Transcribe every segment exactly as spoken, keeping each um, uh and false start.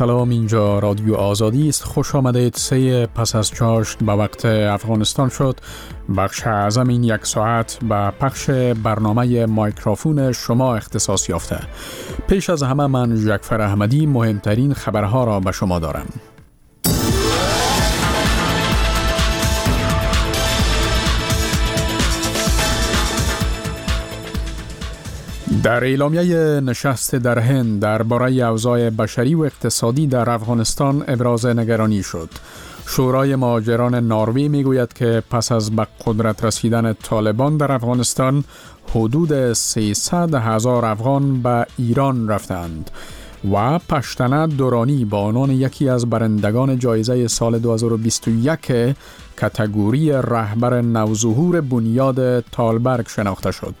سلام، اینجا رادیو آزادی است. خوش آمدید. سه پس از چاشت به وقت افغانستان شد. بخش اعظم این یک ساعت به پخش برنامه مایکروفون شما اختصاص یافته. پیش از همه من جعفر احمدی مهمترین خبرها را به شما دارم. در اعلامیه نشست در هند درباره اوضاع بشری و اقتصادی در افغانستان ابراز نگرانی شد. شورای مهاجران نروژ میگوید که پس از به قدرت رسیدن طالبان در افغانستان حدود سیصد هزار افغان به ایران رفتند و پشتنه دورانی با عنوان یکی از برندگان جایزه سال دو هزار و بیست و یک کاتگوری رهبر نوظهور بنیاد تالبرگ شناخته شد.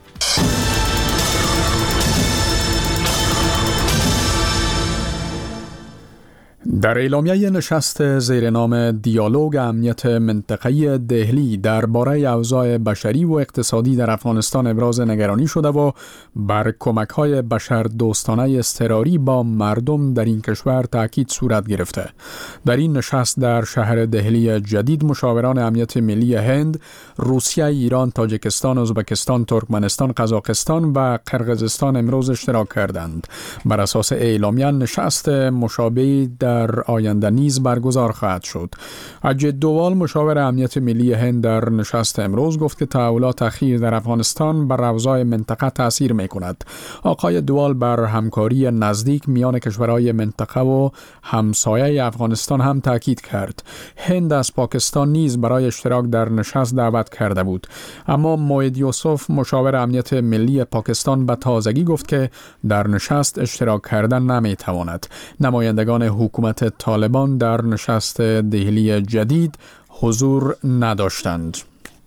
در اعلامیه نشست زیر نام دیالوگ امنیت منطقه‌ای دهلی درباره اوضاع بشری و اقتصادی در افغانستان ابراز نگرانی شده و بر کمک‌های بشردوستانه اضطراری با مردم در این کشور تاکید صورت گرفته. در این نشست در شهر دهلی جدید مشاوران امنیت ملی هند، روسیه، ایران، تاجیکستان، ازبکستان، ترکمنستان، قزاقستان و قرقیزستان امروز اشتراک کردند. بر اساس اعلامیه نشست مشابهی در آینده نیز برگزار خواهد شد. اجیت دووال مشاور امنیت ملی هند در نشست امروز گفت که تحولات اخیر در افغانستان بر اوضاع منطقه تاثیر می‌کند. آقای دووال بر همکاری نزدیک میان کشورهای منطقه و همسایه افغانستان هم تاکید کرد. هند از پاکستان نیز برای اشتراک در نشست دعوت کرده بود، اما موید یوسف مشاور امنیت ملی پاکستان به تازگی گفت که در نشست اشتراک کردن نمی‌تواند. نمایندگان حکومت طالبان در نشست دهلی جدید حضور نداشتند.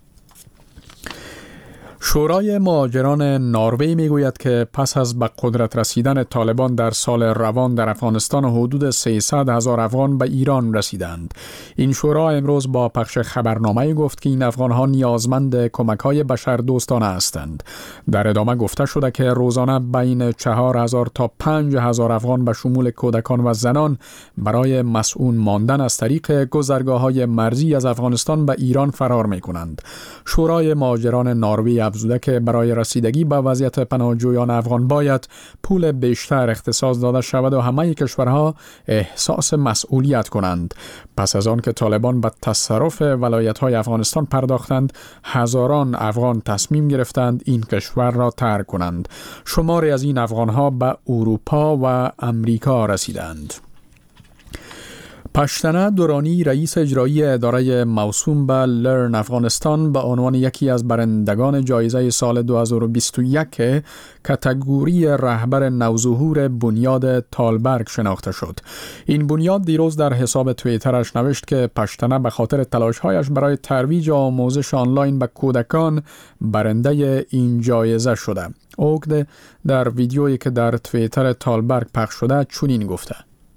شورای مهاجران نروژ میگوید که پس از به قدرت رسیدن طالبان در سال روان در افغانستان حدود سیصد هزار افغان به ایران رسیدند. این شورا امروز با پخش خبرنامه گفت که این افغانها نیازمند کمک‌های بشردوستانه هستند. در ادامه گفته شده که روزانه بین چهار هزار تا پنج هزار افغان به شمول کودکان و زنان برای مسئول ماندن از طریق گذرگاه‌های مرزی از افغانستان به ایران فرار می‌کنند. شورای مهاجران نروژ افزوده که برای رسیدگی به وضعیت پناهجویان افغان باید پول بیشتر اختصاص داده شود و همه کشورها احساس مسئولیت کنند. پس از آن که طالبان به تصرف ولایت‌های افغانستان پرداختند، هزاران افغان تصمیم گرفتند این کشور را ترک کنند. شماری از این افغان‌ها به اروپا و امریکا رسیدند. پشتنه دورانی رئیس اجرایی اداره موسوم به لرن افغانستان به عنوان یکی از برندگان جایزه سال دو هزار و بیست و یک کاتگوری رهبر نوظهور بنیاد تالبرگ شناخته شد. این بنیاد دیروز در حساب توییترش نوشت که پشتنه به خاطر تلاش‌هایش برای ترویج آموزش آنلاین به کودکان برنده این جایزه شده. اوگد در ویدیویی که در توییتر تالبرگ پخش شده چنین گفته: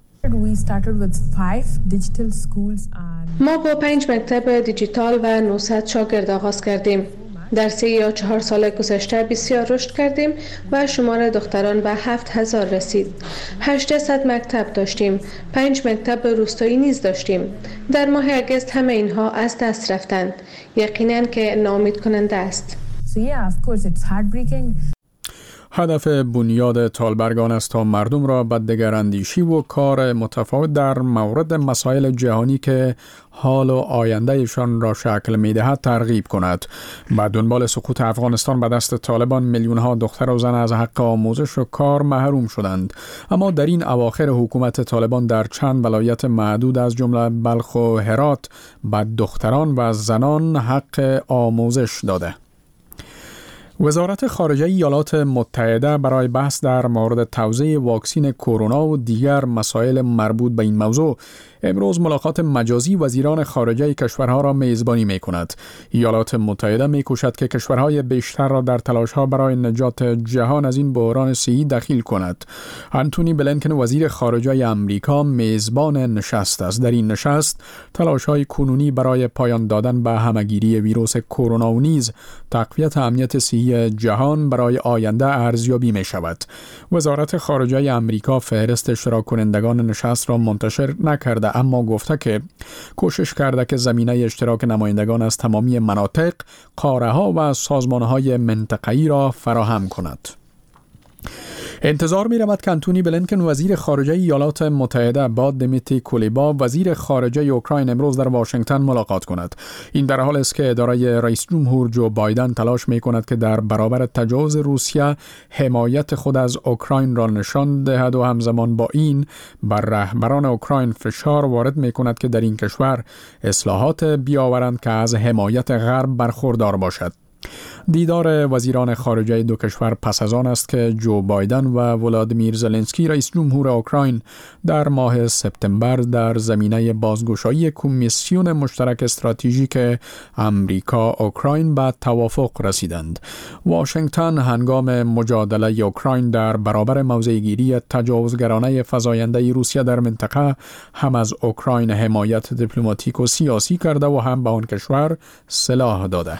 ما با پنج مکتب دیجیتال و نهصد شاگرد آغاز کردیم. در سه یا چهار سال گذشته بسیار رشد کردیم و شمار دختران به هفت هزار رسید. هشتصد مکتب داشتیم. پنج مکتب روستایی نیز داشتیم. در ماه اگست همه اینها از دست رفتند. یقیناً که ناامید کننده است. So yeah, of course it's heartbreaking. هدف بنیاد تالبرگان است تا مردم را به دگراندیشی و کار متفاوت در مورد مسائل جهانی که حال و آیندهشان را شکل می‌دهد ترغیب کند. با دنبال سقوط افغانستان به دست طالبان میلیون‌ها دختر و زن از حق آموزش و کار محروم شدند، اما در این اواخر حکومت طالبان در چند ولایت معدود از جمله بلخ و هرات به دختران و زنان حق آموزش داده. وزارت خارجه ایالات متحده برای بحث در مورد توزیع واکسن کرونا و دیگر مسائل مربوط به این موضوع امروز ملاقات مجازی وزیران خارجه کشورها را میزبانی می کند. ایالات متحده می کوشد که کشورهای بیشتر را در تلاش‌ها برای نجات جهان از این بحران صحی دخیل کند. آنتونی بلینکن وزیر خارجه آمریکا میزبان نشست است. در این نشست تلاش‌های کنونی برای پایان دادن به همه‌گیری ویروس کرونا و نیز تقویت امنیت صحی اقتصادی جهان برای آینده ارزیابی می شود. وزارت خارجه آمریکا فهرست اشتراک کنندگان نشست را منتشر نکرده، اما گفته که کوشش کرده که زمینه اشتراک نمایندگان از تمامی مناطق، قاره‌ها و سازمان‌های منطقه‌ای را فراهم کند. انتظار می رود که انتونی بلینکن وزیر خارجه ایالات متحده با دمیتری کلیبا وزیر خارجه اوکراین امروز در واشنگتن ملاقات کند. این در حالی است که اداره رئیس جمهور جو بایدن تلاش می کند که در برابر تجاوز روسیه حمایت خود از اوکراین را نشان دهد و همزمان با این بر رهبران اوکراین فشار وارد می کند که در این کشور اصلاحات بیاورند که از حمایت غرب برخوردار باشد. دیدار وزیران خارجه دو کشور پس از آن است که جو بایدن و ولادیمیر زلنسکی رئیس جمهور اوکراین در ماه سپتامبر در زمینه بازگشایی کمیسیون مشترک استراتژیک آمریکا اوکراین به توافق رسیدند. واشنگتن هنگام مجادله اوکراین در برابر موضع‌گیری تجاوزگرانه فزاینده روسیه در منطقه هم از اوکراین حمایت دیپلماتیک و سیاسی کرده و هم به آن کشور سلاح داده.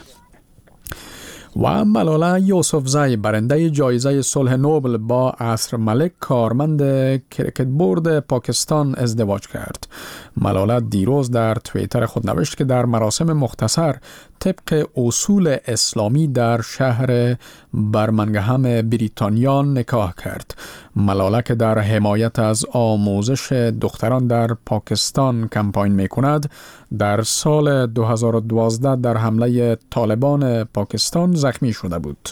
و ملاله یوسفزی برنده جایزه صلح نوبل با عصر ملک کارمند کریکت بورد پاکستان ازدواج کرد. ملاله دیروز در توییتر خود نوشت که در مراسم مختصر طبق اصول اسلامی در شهر برمنگهم بریتانیا نکاح کرد. ملاله که در حمایت از آموزش دختران در پاکستان کمپاین می کند، در سال دو هزار و دوازده در حمله طالبان پاکستان زخمی شده بود.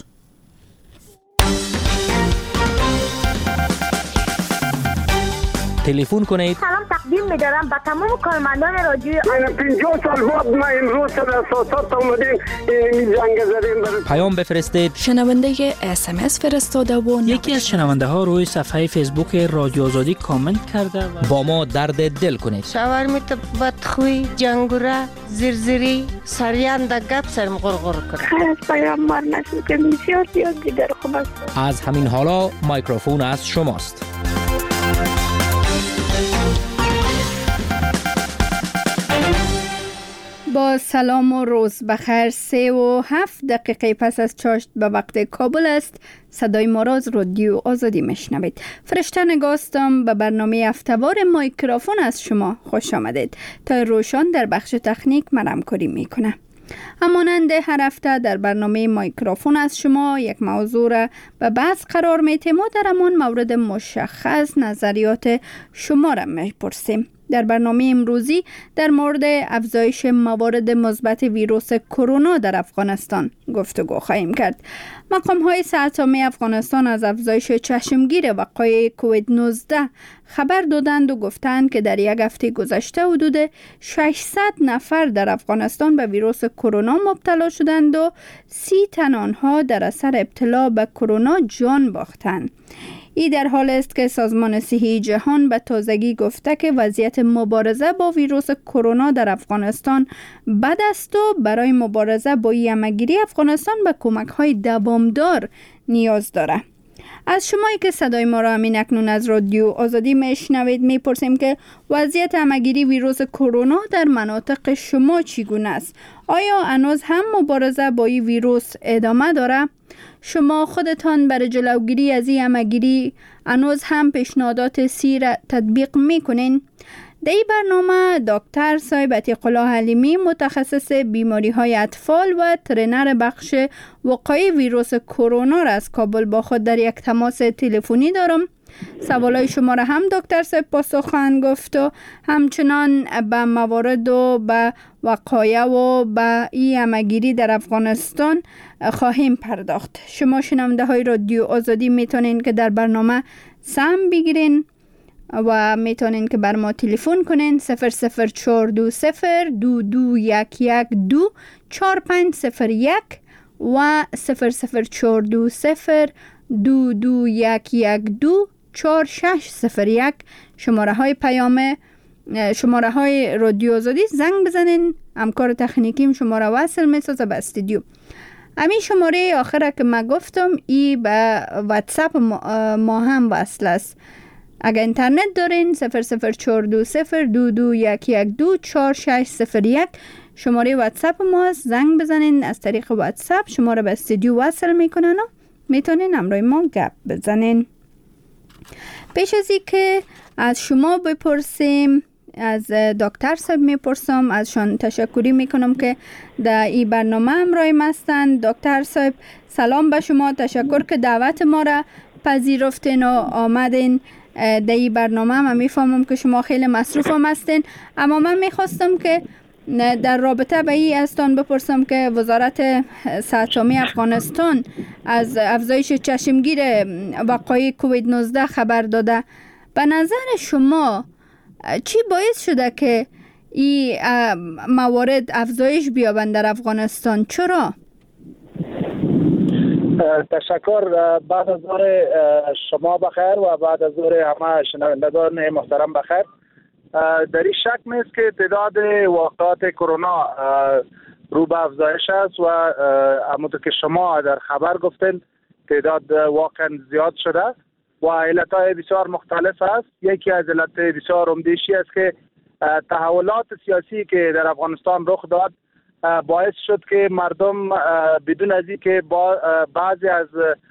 تلفن کنید. سلام تقدیم می‌دارم به تمام کارمندان رادیو. من پنجاه سال بعد ما امروز در اساسات اومدیم این جنگ زدیم. پیام بفرستید. شنونده اس ام اس فرستاده و یکی از شنونده ها روی صفحه فیسبوک رادیو آزادی کامنت کرده و با ما درد دل کنید. شاورمیت بدخوی، جنگوره، زرزری، سریان در گپ سرم غرغر کنه. خیلی پیام مار نشد که بسیار زیاد دیگر خوب است. از همین حالا میکروفون از شماست. با سلام و روز بخیر. سه و هفت دقیقه پس از چاشت به وقت کابل است. صدای ما را از رادیو آزادی میشنوید. فرشته نگاستم به برنامه هفته‌وار میکروفون از شما خوش آمدید. تا روشان در بخش تکنیک مرمکاری میکنه. همانند هر هفته در برنامه میکروفون از شما یک موضوع را به بحث قرار میتیم و در همان مورد مشخص نظریات شما را میپرسیم. در برنامه امروزی در مورد افزایش موارد مثبت ویروس کرونا در افغانستان گفتگو خواهیم کرد. مقام‌های صحت عامه افغانستان از افزایش چشمگیر وقایع کووید نوزده خبر دادند و گفتند که در یک هفته گذشته حدود ششصد نفر در افغانستان به ویروس کرونا مبتلا شدند و سی تن آنها در اثر ابتلا به کرونا جان باختند. این در حال است که سازمان صحی جهان به تازگی گفته که وضعیت مبارزه با ویروس کرونا در افغانستان بد است و برای مبارزه با این همه‌گیری افغانستان به کمک‌های دوامدار نیاز داره. از شمایی که صدای ما را همین اکنون از رادیو آزادی میشنوید میپرسیم که وضعیت همه‌گیری ویروس کرونا در مناطق شما چگونه است؟ آیا هنوز هم مبارزه با این ویروس ادامه داره؟ شما خودتان برای جلوگیری از این همه‌گیری هنوز هم پیشنهادات سی را تطبیق میکنین؟ در این برنامه دکتر صاحب عتیق الله حلیمی متخصص بیماری های اطفال و ترینر بخش وقایع ویروس کرونا را از کابل با خود در یک تماس تلفنی دارم. سوالای شما را هم دکتر صاحب پاسخ خواهند گفت و همچنان به موارد و به وقایع و به این همه‌گیری در افغانستان خواهیم پرداخت. شما شنونده های رادیو آزادی میتونین که در برنامه سهم بگیرین و میتونین که بر ما تلفن کنین صفر صفر چهار دو صفر دو دو یک یک دو چهار پنج صفر یک و صفر صفر چهار دو صفر دو دو یک یک دو چهار شش صفر یک. شماره های پیام شماره های رادیو آزادی زنگ بزنین. همکار تکنیکیم شماره وصل میسازه به استودیو. همین شماره آخره که من گفتم ای به واتساپ ما هم وصل است. اگر اینترنت دارین صفر صفر چهار دو صفر دو دو یک یک دو چهار شش صفر یک. شماره واتساپ ما است. زنگ بزنین از طریق واتساپ شما را به استودیو وصل میکنن و میتونین همراه ما گپ بزنین. پیش از این که از شما بپرسیم، از دکتر صاحب میپرسم، ازشان تشکری میکنم که در این برنامه همراه ما هستند. دکتر صاحب سلام به شما، تشکر که دعوت ما را پذیرفتین و آمدین در این برنامه. من میفهمم که شما خیلی مصروف هم هستین، اما من میخواستم که در رابطه به این استان بپرسم که وزارت صحت عامه افغانستان از افزایش چشمگیر وقایع کووید نوزده خبر داده. به نظر شما چی باعث شده که این موارد افزایش بیابند در افغانستان؟ چرا؟ تشکر. بعد از ظهر شما بخیر و بعد از ظهر همه شنوندگان محترم بخیر. در این شک نیست که تعداد واقعات کرونا رو به افزایش است و همونطور که شما در خبر گفتین تعداد واقعا زیاد شده و علتهای بسیار مختلف است. یکی از علت بسیار عمده‌ای است که تحولات سیاسی که در افغانستان رخ داد باعث شد که مردم بدون از اینکه با بعضی از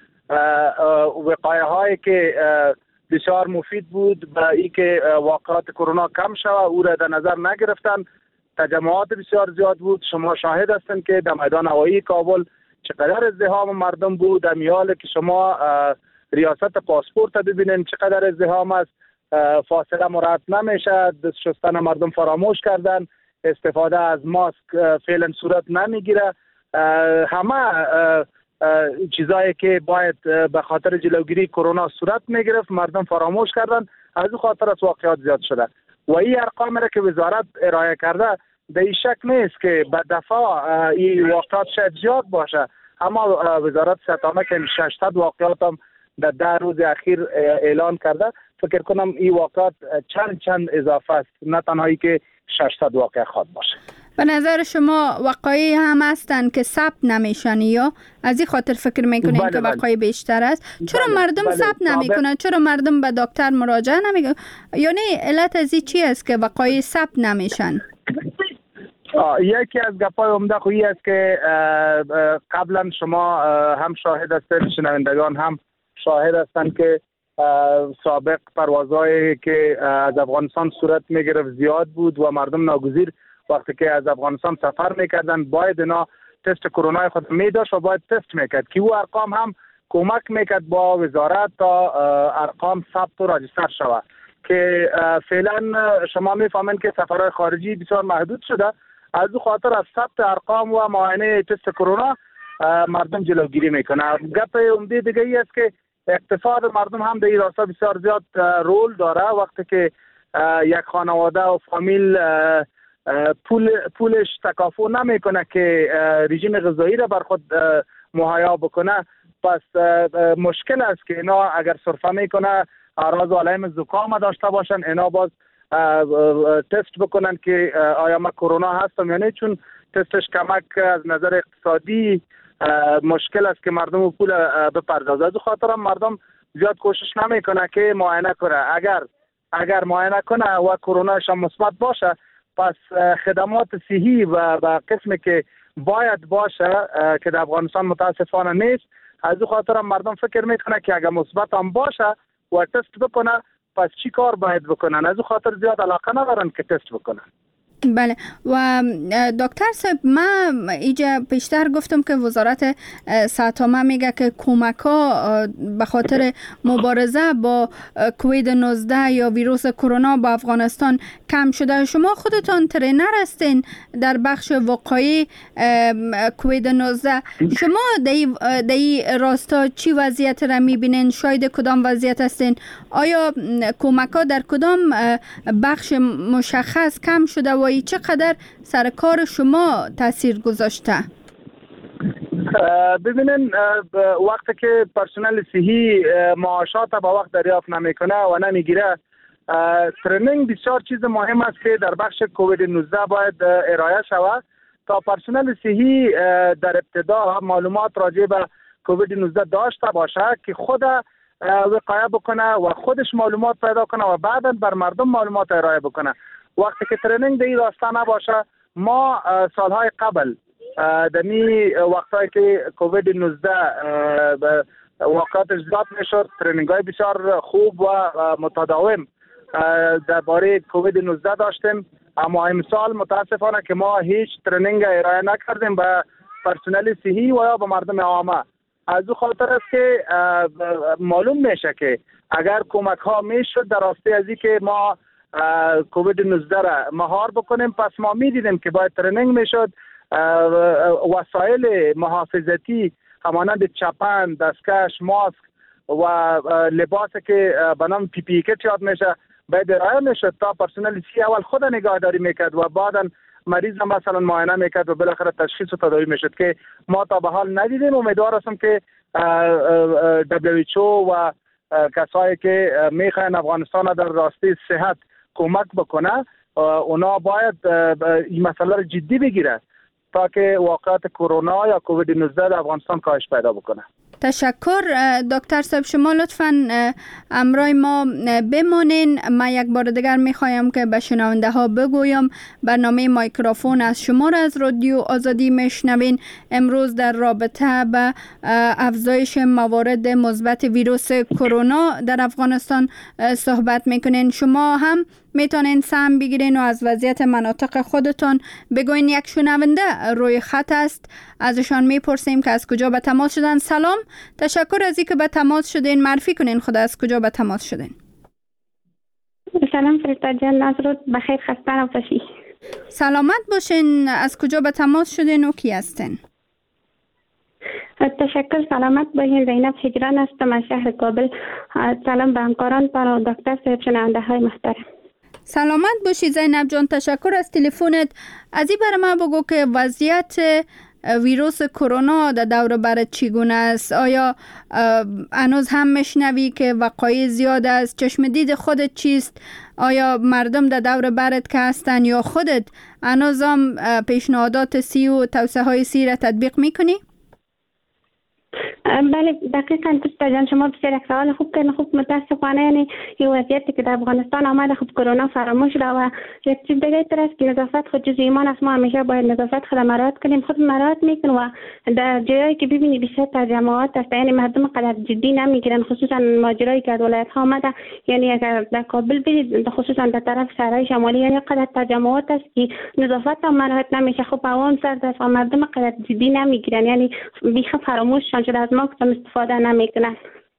وقایع هایی که بسیار مفید بود به اینکه واقعات کرونا کم شود او را در نظر نگرفتن. تجمعات بسیار زیاد بود. شما شاهد هستند که در میدان هوایی کابل چقدر ازدحام مردم بود. در میال که شما ریاست پاسپورت ببینید چقدر ازدحام است. فاصله مراعات نمیشه. دست شستن مردم فراموش کردن. استفاده از ماسک فعلا صورت نمیگیره. همه چیزایی که باید به خاطر جلوگیری کرونا صورت میگرفت مردم فراموش کردن. از این خاطر از واقعات زیاد شده و این ارقام را که وزارت ارائه کرده در این شک نیست که به دفعه این واقعات شاید زیاد باشه، اما وزارت صحت عامه که ششصد واقعات هم در ده روز اخیر اعلان کرده. فکر کنم این واقعات چند چند اضافه است، نه تنهایی که ششصد واقع خواد باشه. به نظر شما وقایع هم هستن که ثبت نمیشن یا از این خاطر فکر میکنین بله که وقایع بیشتر است؟ چرا بله مردم بله ثبت نمیکنن؟ چرا مردم به دکتر مراجعه نمیکنن؟ یعنی علت از این چی است که وقایع ثبت نمیشن؟ یکی از گپای عمده خویی است که قبلا شما هم شاهد هستید، شنوندگان هم شاهد هستند که سابق پروازهایی که از افغانستان صورت میگرفت زیاد بود و مردم ناگزیر وقتی که از افغانستان سفر میکردن باید اینا تست کرونا خود میداشت و باید تست میکرد که او ارقام هم کمک میکرد با وزارت تا ارقام ثبت و راجستر شود که فعلا شما میفهمین که سفرهای خارجی بسیار محدود شده. از او خاطر از ثبت ارقام و معاینه تست کرونا مردم جلوگیری میکنه. گپ عمده دیگه ای است که اقتصاد مردم هم در این راستا بسیار زیاد رول داره. وقتی که یک خانواده و فامیل پول پولش تکافؤ نمیکنه که رژیم غذایی را بر خود مهیا بکنه، پس مشکل است که اینا اگر سرفه میکنه اعراض و علائم زکام داشته باشن اینا باز تست بکنن که آیا ما کرونا هستم یا نه، چون تستش کمک از نظر اقتصادی مشکل است که مردم پول بپردازه. از خاطر هم مردم زیاد کوشش نمیکنه که معاینه کنه. اگر اگر معاینه کنه و کروناش هم مثبت باشه پس خدمات صحی و به قسمی که باید باشه که در افغانستان متاسفانه نیست. از این خاطر هم مردم فکر میکنه که اگر مثبت هم باشه و تست بکنه پس چی کار باید بکنن. از این خاطر زیاد علاقه ندارن که تست بکنن. بله و دکتر صاحب من اینجا پیشتر گفتم که وزارت صحت عامه میگه که کمک ها به خاطر مبارزه با کووید نوزده یا ویروس کرونا با افغانستان کم شده. شما خودتان ترینر هستین در بخش وقایع کووید نوزده. شما در این راستا چی وضعیت را میبینین؟ شاید کدام وضعیت هستین؟ آیا کمک ها در کدام بخش مشخص کم شده و چقدر سر کار شما تاثیر گذاشته؟ ببینین وقتی که پرسنل صحی معاشات با وقت دریافت نمیکنه و نمیگیره، ترینینگ بسیار چیز مهم است که در بخش کووید نوزده باید ارائه شود تا پرسنل صحی در ابتدا معلومات راجع به کووید نوزده داشته باشه که خود وقایع بکنه و خودش معلومات پیدا کنه و بعدا بر مردم معلومات ارائه بکنه. وقتی که ترینینگ در این راستا نباشه ما سالهای قبل دمی وقتایی که کووید نوزده واقعاتش زیاد میشد، ترینینگ های بسیار خوب و متداوم درباره کووید نوزده داشتیم، اما امسال متاسفانه که ما هیچ ترینینگ ارائه نکردیم به پرسنل صحی و یا به مردم عامه. از او خاطر است که معلوم میشه که اگر کمک ها میشد در راسته از که ما کووید نوزده را مهار بکنیم، پس ما میدیدیم که باید ترینینگ میشد، وسایل محافظتی همانند چپن، دستکش، ماسک و لباسی که به نام پی پی کیت یاد میشه باید ارائه میشد تا پرسنل سی اول خود نگهداری میکرد و بعدا مریض مثلا معاینه میکرد و بالاخره تشخیص و تداوی میشد که ما تا به حال ندیدیم. امیدوار هستم که دبلیو ایچ او و کسایی که میخواین افغانستان در راسته صحت کمک بکنه اونا باید این مسئله رو جدی بگیره تا که واقعات کرونا یا کووید نوزده در افغانستان کاهش پیدا بکنه. تشکر دکتر صاحب، شما لطفاً امرای ما بمانین. من یک بار دیگر میخوایم که به شنونده ها بگویم برنامه مایکروفون از شما را از رادیو آزادی میشنوین. امروز در رابطه به افزایش موارد مثبت ویروس کرونا در افغانستان صحبت میکنین. شما هم میتونین سهم بگیرین و از وضعیت مناطق خودتون بگوین. یک شنونده روی خط است، ازشان میپرسیم که از کجا به تماس شدن. سلام، تشکر از اینکه به تماس شدین. معرفی کنین خدا از کجا به تماس شدین. سلام فرشته جان، از رود بخیر، خسته نباشی. سلامت باشین. از کجا به تماس شدین و کی هستین؟ تشکر، سلامت باشین. زینب هجران هستم از شهر کابل. سلام به همکاران و دکتر صاحب، شنونده های محترم. سلامت باشی زینب جان، تشکر از تلفنت. از این برای من بگو که وضعیت ویروس کرونا در دور برت چگونه است؟ آیا هنوز هم میشنوی که وقایع زیاد است؟ چشم دید خودت چیست؟ آیا مردم در دور برت که هستن یا خودت هنوز هم پیشنهادات سی و توصیه های سی را تطبیق میکنی؟ بله دقیقاً فرشته جان، شما بسیار یک سوال خوب کردین. خوب متاسفانه یعنی این وضعیتی که در افغانستان آمده خب کرونا فراموش شده و یک چیز دیگه تر است که نظافت خود جز ایمان است. ما همیشه باید نظافت خود مراعات کنیم. خود مراعات میکنیم و در جایی که ببینی بیشتر تجمعات است، یعنی مردم قدر جدی نمیگیرن، خصوصا ماجرایی که از ولایت ها آمده، یعنی اگر در کابل برید خصوصا در طرف شهرهای شمالی، یعنی قدر تجمعات است که نظافت هم مراعات نمیشه. خب هوا سرد است و مردم قدر جدی نمیگیرن، یعنی بیخ فراموش شده از ما که استفاده نمیکنن.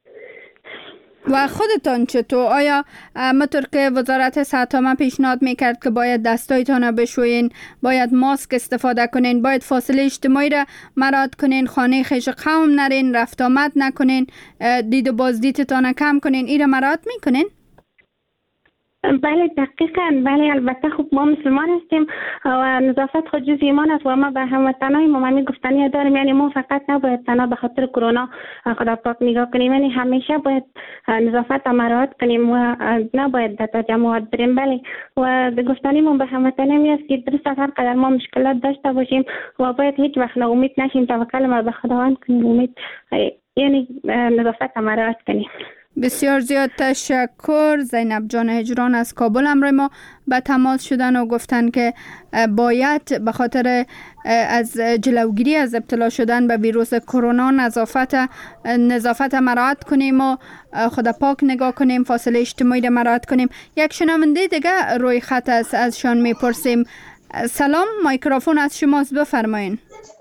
و خودتان چطور؟ آیا مطور که وزارت صحت ما پیشنهاد میکرد که باید دستایتان بشوین، باید ماسک استفاده کنین، باید فاصله اجتماعی را مراعات کنین، خانه خیش قوم نرین، رفت آمد نکنین، دید و بازدیدتان کم کنین، این را مراعات میکنین؟ بله دقیقاً، بله البته خب ما مسلمان هستیم و نظافت خود جز ایمان است و ما به هموطنای ما گفتنی داریم، یعنی ما فقط نباید تنها به خاطر کرونا خدا پاک نگاه کنیم، یعنی همیشه باید نظافت را مراعات کنیم و نباید در تجمعات بریم. بله و گفتنی ما به هموطنی است که درست هر قدر ما مشکلات داشته باشیم و باید هیچ وقت ناامید نشیم، توکل ما به خداوند کنیم، امید یعنی نظافت را مراعات کنیم. بسیار زیاد تشکر. زینب جان هجران از کابل امروز ما به تماس شدن و گفتن که باید به خاطر از جلوگیری از ابتلا شدن به ویروس کرونا نظافت نظافت مراعات کنیم و خدا پاک نگاه کنیم، فاصله اجتماعی را مراعات کنیم. یک شنونده دیگه روی خط است، ازشان میپرسیم. سلام، مایکروفون از شماست، بفرمایین.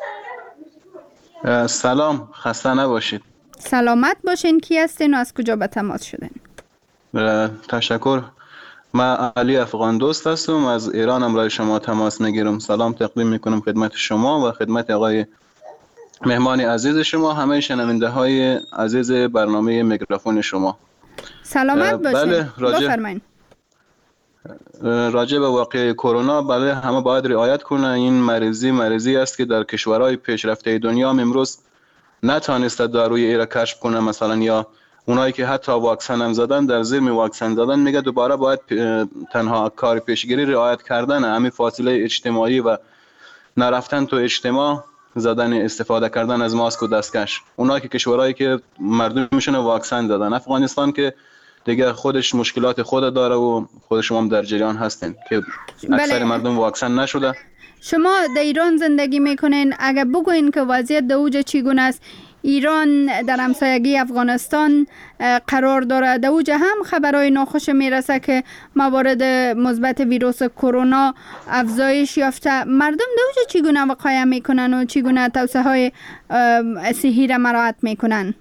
سلام، خسته نباشید. سلامت باشین. کی هستین و از کجا به تماس شدین؟ تشکر. من علی افغان دوست هستم، از ایران امروز شما تماس میگیرم. سلام تقدیم میکنم خدمت شما و خدمت آقای مهمان عزیز شما، همه شنونده های عزیز برنامه میکروفون شما. سلامت باشین. بله، راجع بفرمایین. راجع به واقعه کرونا، بله همه باید رعایت کنن. این مریضی مریضی است که در کشورهای پیشرفته دنیا امروز نتانسته داروی ایرا کشف کنه، مثلا یا اونایی که حتی واکسن هم زدن در زیر واکسن زدن میگه دوباره باید تنها کار پیشگیری رعایت کردن، همین فاصله اجتماعی و نرفتن تو اجتماع، زدن استفاده کردن از ماسک و دستکش. اونایی که کشورهایی که مردمشون واکسن زدن. افغانستان که دیگه خودش مشکلات خود داره و خود شما هم در جریان هستین که اکثر بله. مردم واکسن نشده. شما در ایران زندگی میکنین، اگر بگوین که وضعیت در اوجه چگونه است؟ ایران در همسایگی افغانستان قرار داره، در اوجه هم خبرهای ناخوش میرسه که موارد مثبت ویروس کرونا افزایش یافته. مردم در اوجه چگونه وقایع میکنن و چگونه توصیه های صحی را مراعات میکنن؟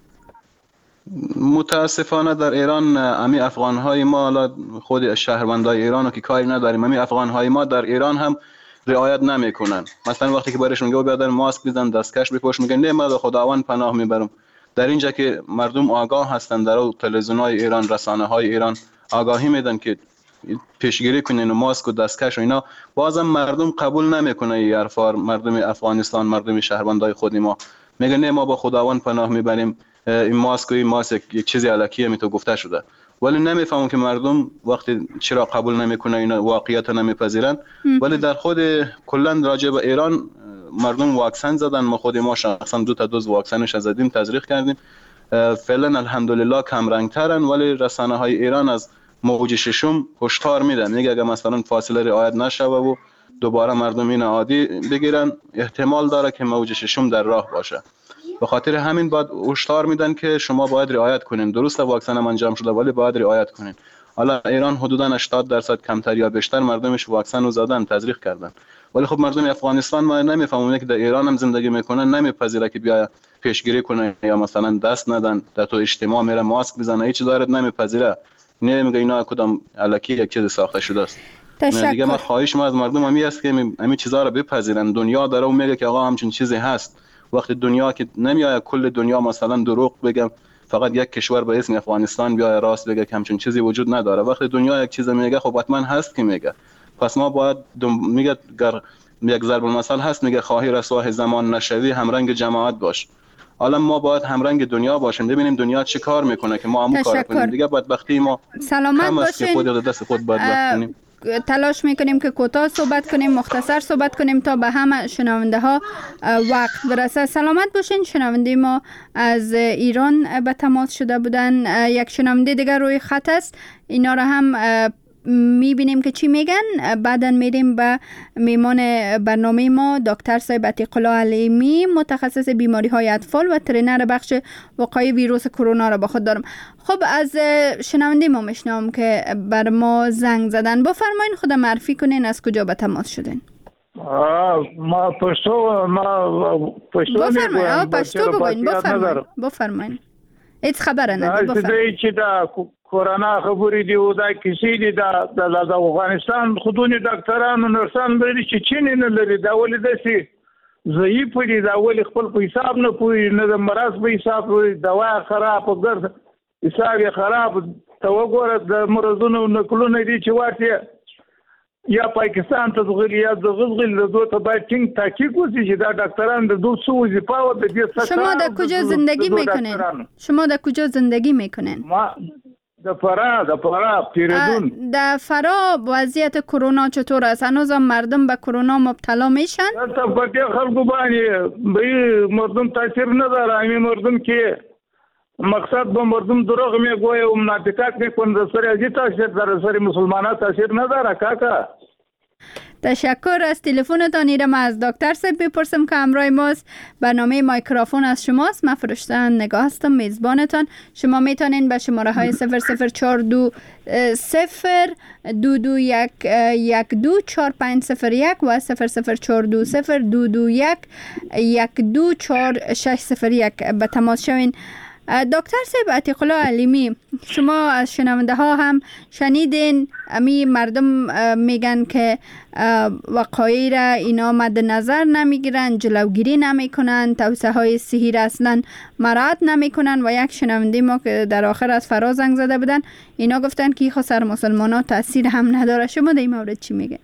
متاسفانه در ایران امی افغانهای ما، خود شهروندای ایران که کاری نداریم، امی افغانهای ما در ایران هم رعایت نمیکنن. مثلا وقتی که برایشون میگه بیادن ماسک بزن، دستکش بپوش، میگن نه من خداوند پناه میبرم. در اینجا که مردم آگاه هستن، در تلویزیون‌های ایران، رسانه‌های ایران آگاهی میدن که پیشگیری کنین و ماسک و دستکش و اینا، بازم مردم قبول نمیکنه این حرفا. مردم افغانستان، مردم شهروندای خود ما میگن نه ما با خداوند پناه میبریم، این ماسک و این ماسک یک چیزی الکیه میتو گفته شده. ولی نمیفهمم که مردم وقتی چرا قبول نمیکنه، اینا واقعیت نمیپذیرن. ولی در خود کلا راجع به ایران مردم واکسن زدن. ما خود ما شخصا دو تا دوز واکسنش زدیم، تزریق کردیم. فعلا الحمدلله کم رنگ ترن، ولی رسانه های ایران از موج ششم هشدار میدن، میگه اگه مثلا فاصله رعایت نشه و دوباره مردم این عادی بگیرن، احتمال داره که موج ششم در راه باشه. به خاطر همین باید هشدار میدن که شما باید رعایت کنین. درسته واکسن هم انجام شده ولی باید رعایت کنین. حالا ایران حدودا هشتاد درصد کمتر یا بیشتر مردمش واکسن رو زدن، تزریق کردن. ولی خب مردم افغانستان ما نمیفهمونه که در ایران هم زندگی میکنن، نمیپذیره که بیا پیشگیری کنه یا مثلا دست ندن، در تو اجتماع میره ماسک بزنه، هیچ دارد نمیپذیره. نمیگه اینا کدام الکی یک چیز ساخته شده است. دیگه ما خواهش ما از مردم همی است که همین چیزا رو بپذیرن. دنیا داره و میگه که آقا همچین چیزی هست. وقتی دنیا که نمیاد کل دنیا مثلا دروغ بگم، فقط یک کشور به اسم افغانستان بیا راست بگه که همچین چیزی وجود نداره. وقتی دنیا یک چیز میگه خب حتما هست که میگه. پس ما باید میگه گر یک ضرب المثل هست، میگه خواهی رسواه زمان نشوی همرنگ جماعت باش. حالا ما باید همرنگ دنیا باشیم، ببینیم دنیا چه کار میکنه که ما هم کار کنیم. دیگه بدبختی ما سلامت باشین. خود دست خود بدبخت کنیم. تلاش میکنیم که کوتاه صحبت کنیم، مختصر صحبت کنیم تا به همه شنونده ها وقت برسه. سلامت باشین. شنونده ما از ایران به تماس شده بودن. یک شنونده دیگر روی خط است، اینا را هم میبینیم که چی میگن. بعداً میریم به میمان برنامه ما دکتر صاحب عتیق الله علیمی، متخصص بیماری های اطفال و ترینر بخش وقایع ویروس کرونا را با خود دارم. خب از شنونده ما میشنوم که بر ما زنگ زدن. بفرمایین خود معرفی کنین، از کجا به تماس شدین؟ ما پشتو ما پشتو بفرمایین. پشتو بگوین. بفرمایین. بفرمایین. هیچ خبره نداره. بفرمایین. چې دا کورونا خبرې دی او دا کیسې دي د افغانستان خودونی ډاکټرانو نرسان بری چې چین نه لري، دا ولې داسې ضعیف دي، دا ولې خپل په حساب نه پوي، نه د مرض په حساب پوي، دوا خراب ګرځ حساب خراب. ته وګوره د مرزونو نقلونه دي چې واټي یا پاکستان ته غوړي یا د غزغل د دوه ته باید ټینګ تحقیق وشي چې دا ډاکټران د دوه څو وظیفه او د دې څخه. شما در کجا زندگی میکنین؟ شما در کجا زندگی میکنین؟ ما در فرا در فرا پیردون. در فرا وضعیت کرونا چطور است؟ هنوز مردم به کرونا مبتلا میشن؟ تا پتی خلکو باندې به مردم تاثیر نداره. همین مردم که مقصد به مردم دروغ میگویه و منافقت میکنه، در سر ازی تاثیر داره، سر مسلمانان تاثیر نداره. کاکا تشکر از تلفنتان. ایرم از دکتر صاحب بپرسم که همراه ماست. برنامه مایکروفون از شماست. من فرشته نگاه هستم، میزبانتان. شما میتونین به شماره های صفر صفر چهار دو صفر دو دو یک یک دو چهار پنج صفر یک و صفر صفر چهار دو صفر دو دو یک یک دو چهار شش صفر یک به تماس شوین. دکتر صاحب عتیق الله علیمی، شما از شنونده ها هم شنیدین، امی مردم میگن که وقایع را اینا مد نظر نمیگیرن، جلوگیری نمیکنن، توصیه های صحی را اصلا مراعات نمیکنن. و یک شنونده ما که در آخر از فرا زنگ زده بودن، اینا گفتن که خود سر مسلمان ها تاثیر هم نداره. شما در این مورد چی میگن؟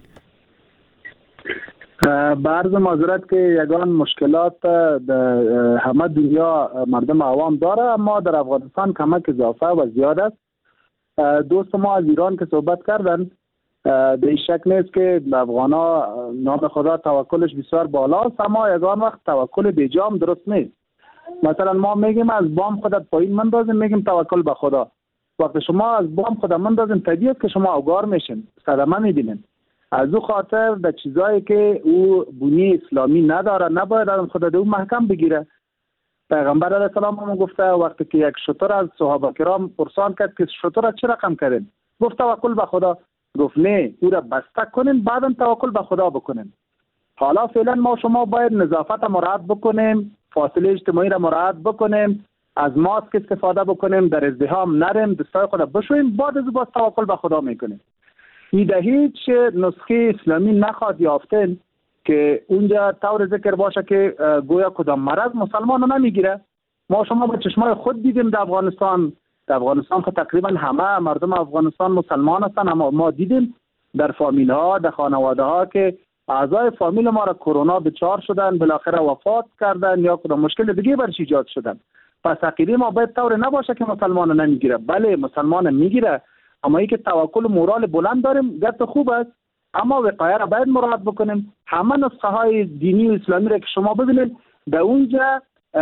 بعض معذرت که یگان مشکلات در همه دنیا مردم عوام داره، اما در افغانستان کمک اضافه و زیاد است. دوست ما از ایران که صحبت کردن، به این شک نیست که افغانا نام خدا توکلش بسیار بالاست، اما یگان وقت توکل بیجام درست نیست. مثلا ما میگیم از بام خودت پایین مندازیم، میگیم توکل به خدا. وقتی شما از بام خودت مندازیم، طبیعت که شما اوگار میشین، صدمه میبینین. از او خاطر در چیزایی که او بنیه اسلامی نداره نباید از خود او محکم بگیره. پیغمبر علیه السلام هم گفته وقتی که یک شتر از صحابه کرام پرسان کرد که شتر چه رقم کردین؟ گفت توکل به خدا. گفت نه، او را بسته کنین بعدم توکل به خدا بکنین. حالا فعلا ما شما باید نظافت مراعات بکنیم، فاصله اجتماعی را مراعات بکنیم، از ماسک استفاده بکنیم، در ازدحام نریم، دستای خود بشویم، بعد از باز توکل به خدا میکنیم. این در هیچ نسخه اسلامی نخواهد یافتین که اونجا طور ذکر باشه که گویا کدام مرض مسلمان رو نمیگیره. ما شما با چشمای خود دیدیم در افغانستان. در افغانستان خود تقریبا همه مردم افغانستان مسلمان هستن، اما ما دیدیم در فامیل ها، در خانواده ها که اعضای فامیل ما را کرونا دچار شدن، بالاخره وفات کردن یا کدام مشکل دیگه برش ایجاد شدن. پس عقیده ما باید طور نباشه که مسلمان رو نمیگیره. بله مسلمان میگیره، اما ای که توکل و مورال بلند داریم گپ خوب است، اما وقایه را باید مراعات بکنیم. همه نسخه های دینی و اسلامی را که شما ببینید در اونجا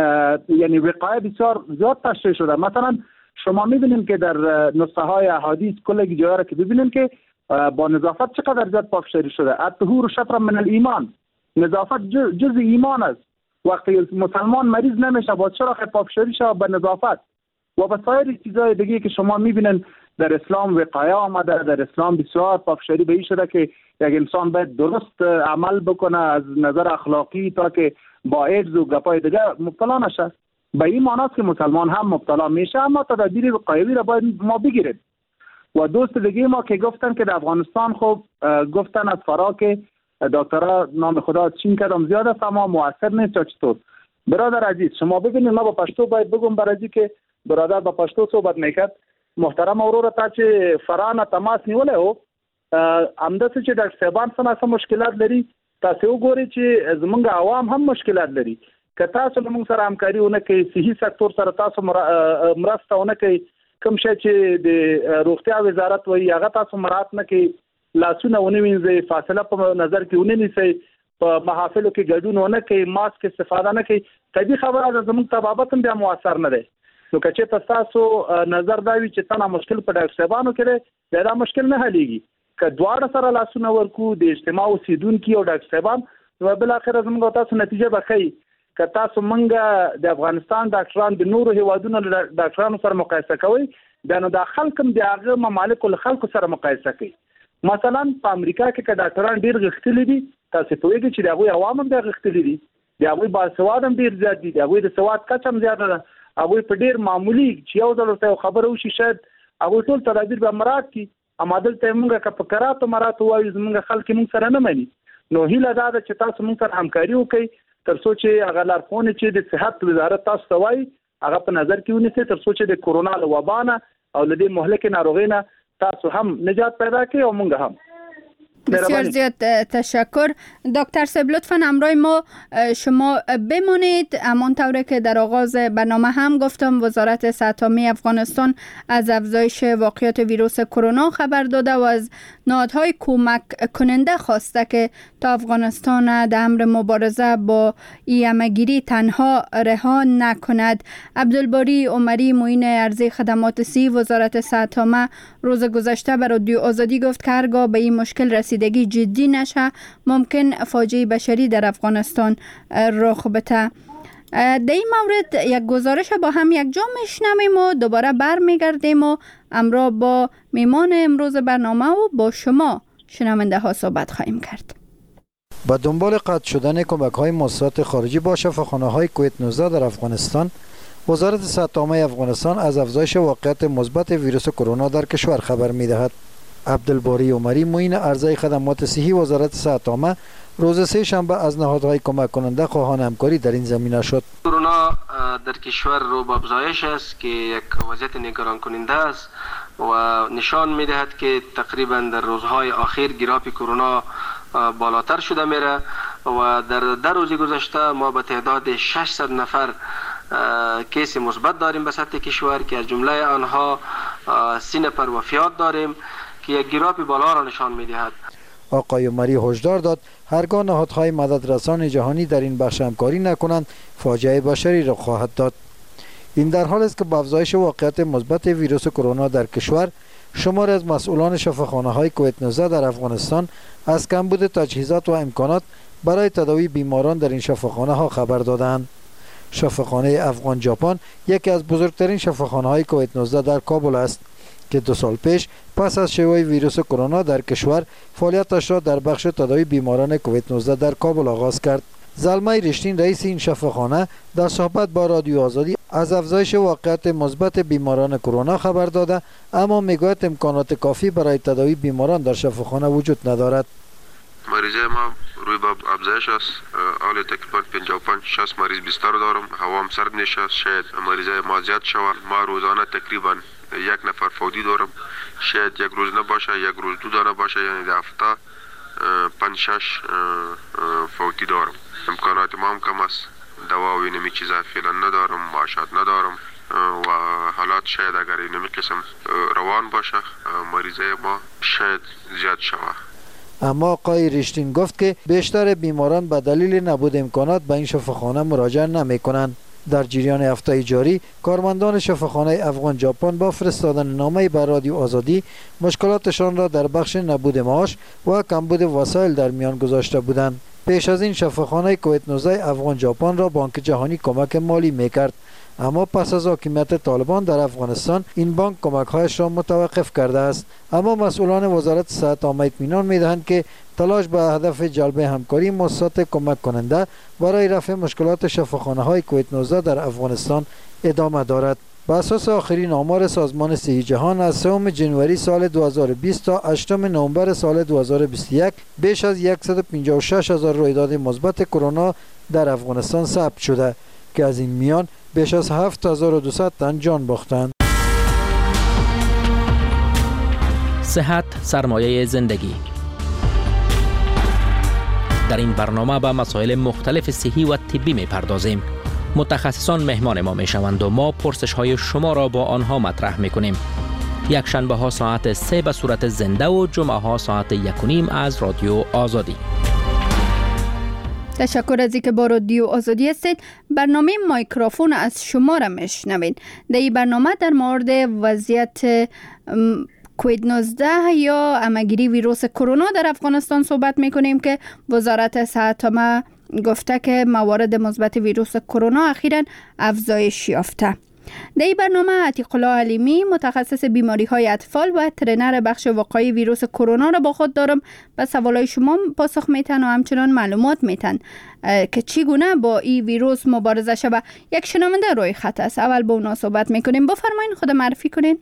یعنی وقایه بسیار زیاد تشریح شده. مثلا شما میبینیم که در نسخه های احادیث کلی جایی را که ببینیم که با نظافت چقدر زیاد پافشاری شده. الطهور شطر من الایمان، نظافت جز ایمان است. وقتی مسلمان مریض نمیشه با چرا پافشاری شود به نظافت و به سایر چیزهای دیگه که شما میبینید در اسلام وقایه آمده. در اسلام بسیار پافشاری به این شده که یک انسان باید درست عمل بکنه از نظر اخلاقی تا که با ایدز و گپای دیگه مبتلا نشه. به این معنی است که مسلمان هم مبتلا میشه، اما تدابیر وقایوی را باید ما بگیریم. و دوست دیگه ما که گفتن که در افغانستان خب گفتن از فرا که دکترها نام خدا چین کردم زیاد است اما مؤثر نیست یا چطور؟ برادر عزیز شما ببینید، ما با پشتو باید بگم برای که برادر با پشتو صحبت میکرد. محترم اورور تا چې فرانه تماس نیولې او همداسې چې ډاکټر صاحبان څه مشکلات لري، تاسو وګورئ چې زمونږ عوام هم مشکلات لري. که تاسو موږ سره همکاري ونه کوي، صحي سکتور سره تاسو مرسته ونه کوي، کوم شی چې د روغتیا وزارت وایي هغه تاسو مراعات نه کوي، لاسونه ونه وینځئ، فاصله په نظر کې ونه نیسئ، په محافلو کې ګډون ونه کوي، ماسک استفاده نه کوي، طبیعي خبره ده زموږ طبابت هم بیا مؤثر نه دی. نو که چې تاسو نظر دا وي چې تنه مشکل په ډاکټر صاحبانو کې دی، دا مشکل نه حلیږي. که دواړه سره لاسونه ورکو د اجتماع اوسیدونکي او ډاکټر صاحبان، نو بالاخره زموږ تاسو نتیجه به ښیي. که تاسو مونږ د افغانستان ډاکټران د نورو هیوادونو ډاکټرانو سره مقایسه کوئ، بیا نو د خلک هم د هغه ممالکو له خلکو سره مقایسه کوي. مثلا په امریکا کې که ډاکټران ډېر غښتلي دي، تاسو پوهېږئ چې د هغوی عوام هم ډېر غښتلي دي، د هغوی باسواد هم ډېر زیات دي، د هغوی د سواد کچه هم زیاته ده. هغوی په ډېر معمولي چې یو ځل ورته یو خبره وشي شاید هغوی ټول تدابیر به مراعات کړي، اما دلته یې مونږ که په کراتو مراتو وایو زمونږ خلک یې مونږ سره نه مني. نو هیله دا ده چې تاسو مونږ سره همکاري وکړئ تر څو چې هغه لارښوونې چې د صحت وزارت تاسو ته وایي هغه په نظر کې ونیسئ، تر څو چې د کرونا له وبا نه او له دې مهلکې ناروغۍ نه تاسو هم نجات پیدا کړئ او مونږ هم. بسیار زیاد تشکر. دکتر صاحب لطفاً همراه ما شما بمانید. همان طوری که در آغاز برنامه هم گفتم وزارت صحت عامه افغانستان از افزایش واقعیت ویروس کرونا خبر داده و از نهادهای کمک کننده خواسته که تا افغانستان در امر مبارزه با این همه‌گیری تنها رها نکند. عبدالباری عمری معین ارضی خدمات صحی وزارت صحت عامه روز گذشته بر رادیو آزادی گفت که هرگاه به این مشکل رسیدگی جدی نشه ممکن فاجعه بشری در افغانستان رخ بده. در این مورد یک گزارش با هم یک جا میشنویم و دوباره برمیگردیم و همراه با میمان امروز برنامه و با شما شنونده ها صحبت خواهیم کرد. با دنبال قطع شدن کمک های موسسات خارجی با شفاخانه های کووید نوزده در افغانستان، وزارت صحت عامه افغانستان از افزایش واقعیت مثبت ویروس کرونا در کشور خبر می‌دهد. عبدالباری عمری معین ارزی خدمات صحی وزارت صحت عامه روز سه شنبه از نهادهای کمک کننده خواهان همکاری در این زمینه شد. کرونا در کشور رو به افزایش است که یک وضعیت نگران کننده است و نشان می‌دهد که تقریبا در روزهای اخیر گراف کرونا بالاتر شده میره و در در روز گذشته ما به تعداد ششصد نفر کیس مثبت داریم به سطح کشور که از جمله آنها سی نفر وفیات داریم که یک گراف بالا را نشان می‌دهد. آقای عمری هشدار داد هرگاه نهادهای مددرسان جهانی در این بخش همکاری نکنند فاجعه بشری را خواهد داد. این در حال است که با افزایش واقعیت مثبت ویروس کرونا در کشور شماری از مسئولان شفاخانه‌های کووید نوزده در افغانستان از کمبود تجهیزات و امکانات برای تداوی بیماران در این شفاخانه‌ها خبر دادند. شفاخانه افغان ژاپن یکی از بزرگترین شفاخانه‌های کووید نوزده در کابل است که دو سال پیش پس از شیوع ویروس کرونا در کشور فعالیتش را در بخش تداوی بیماران کووید نوزده در کابل آغاز کرد. زلمه رشتین رئیس این شفاخانه در صحبت با رادیو آزادی از افزایش واقعیت مثبت بیماران کرونا خبر داده، اما میگوید امکانات کافی برای تداوی بیماران در شفاخانه وجود ندارد. مریض ما روی باب افزایش است. حال تقریبا پنجاه و پنج شصت مریض بستر دارم. هوام سرد نشست. شاید مریض ما زیاد شود. ما روزانه تقریبا یک نفر فوتی دارم. شاید یک روز نباشه، یک روز دو دانه باشه، یعنی در هفته پنج شش فوتی دارم. امکانات ما هم کم است. دوا و اینمی چیزا فعلا ندارم، معاشات ندارم و حالات شاید اگر اینمی قسم روان باشه مریض ما شاید زیاد شود. اما آقای رشتین گفت که بیشتر بیماران به دلیل نبود امکانات به این شفاخانه مراجعه نمی کنند. در جریان هفته جاری کارمندان شفاخانه افغان ژاپن با فرستادن نامه بر رادیو آزادی مشکلاتشان را در بخش نبود معاش و کمبود وسایل در میان گذاشته بودند. پیش از این شفاخانه کووید نوزده افغان ژاپن را بانک جهانی کمک مالی میکرد، اما پس از حاکمیت طالبان در افغانستان این بانک کمک‌هایش را متوقف کرده است. اما مسئولان وزارت صحت عامه اطمینان می‌دهند که تلاش به هدف جلب همکاری مؤسسات کمک کننده برای رفع مشکلات شفاخانه‌های کووید نوزده در افغانستان ادامه دارد. بر اساس آخرین آمار سازمان صحت جهان از سوم جنوری سال دو هزار و بیست تا هشتم نوامبر سال دو هزار و بیست و یک بیش از صد و پنجاه و شش هزار رویداد مثبت کرونا در افغانستان ثبت شده که از این میان بیش از هفت هزار و دویست تن جان باختند. صحت سرمایه زندگی. در این برنامه به مسائل مختلف صحی و طبی می پردازیم. متخصصان مهمان ما می شوند و ما پرسش های شما را با آنها مطرح می کنیم. یک شنبه ها ساعت سه به صورت زنده و جمعه ها ساعت یک و نیم از رادیو آزادی. تشکر از اینکه با رادیو آزادی هستید. برنامه مایکروفون از شما را میشنوید. در این برنامه در مورد وضعیت کووید نوزده یا همه‌گیری ویروس کرونا در افغانستان صحبت میکنیم که وزارت صحت عامه گفته که موارد مثبت ویروس کرونا اخیراً افزایش یافته. در این برنامه عتیق الله علیمی متخصص بیماری های اطفال و ترینر بخش وقایع ویروس کرونا را با خود دارم. به سوالای شما پاسخ میتن و همچنان معلومات میتن که چگونه با این ویروس مبارزه شود. یک شنونده روی خط است. اول با اونا صحبت میکنیم. بفرمایید خود معرفی کنین.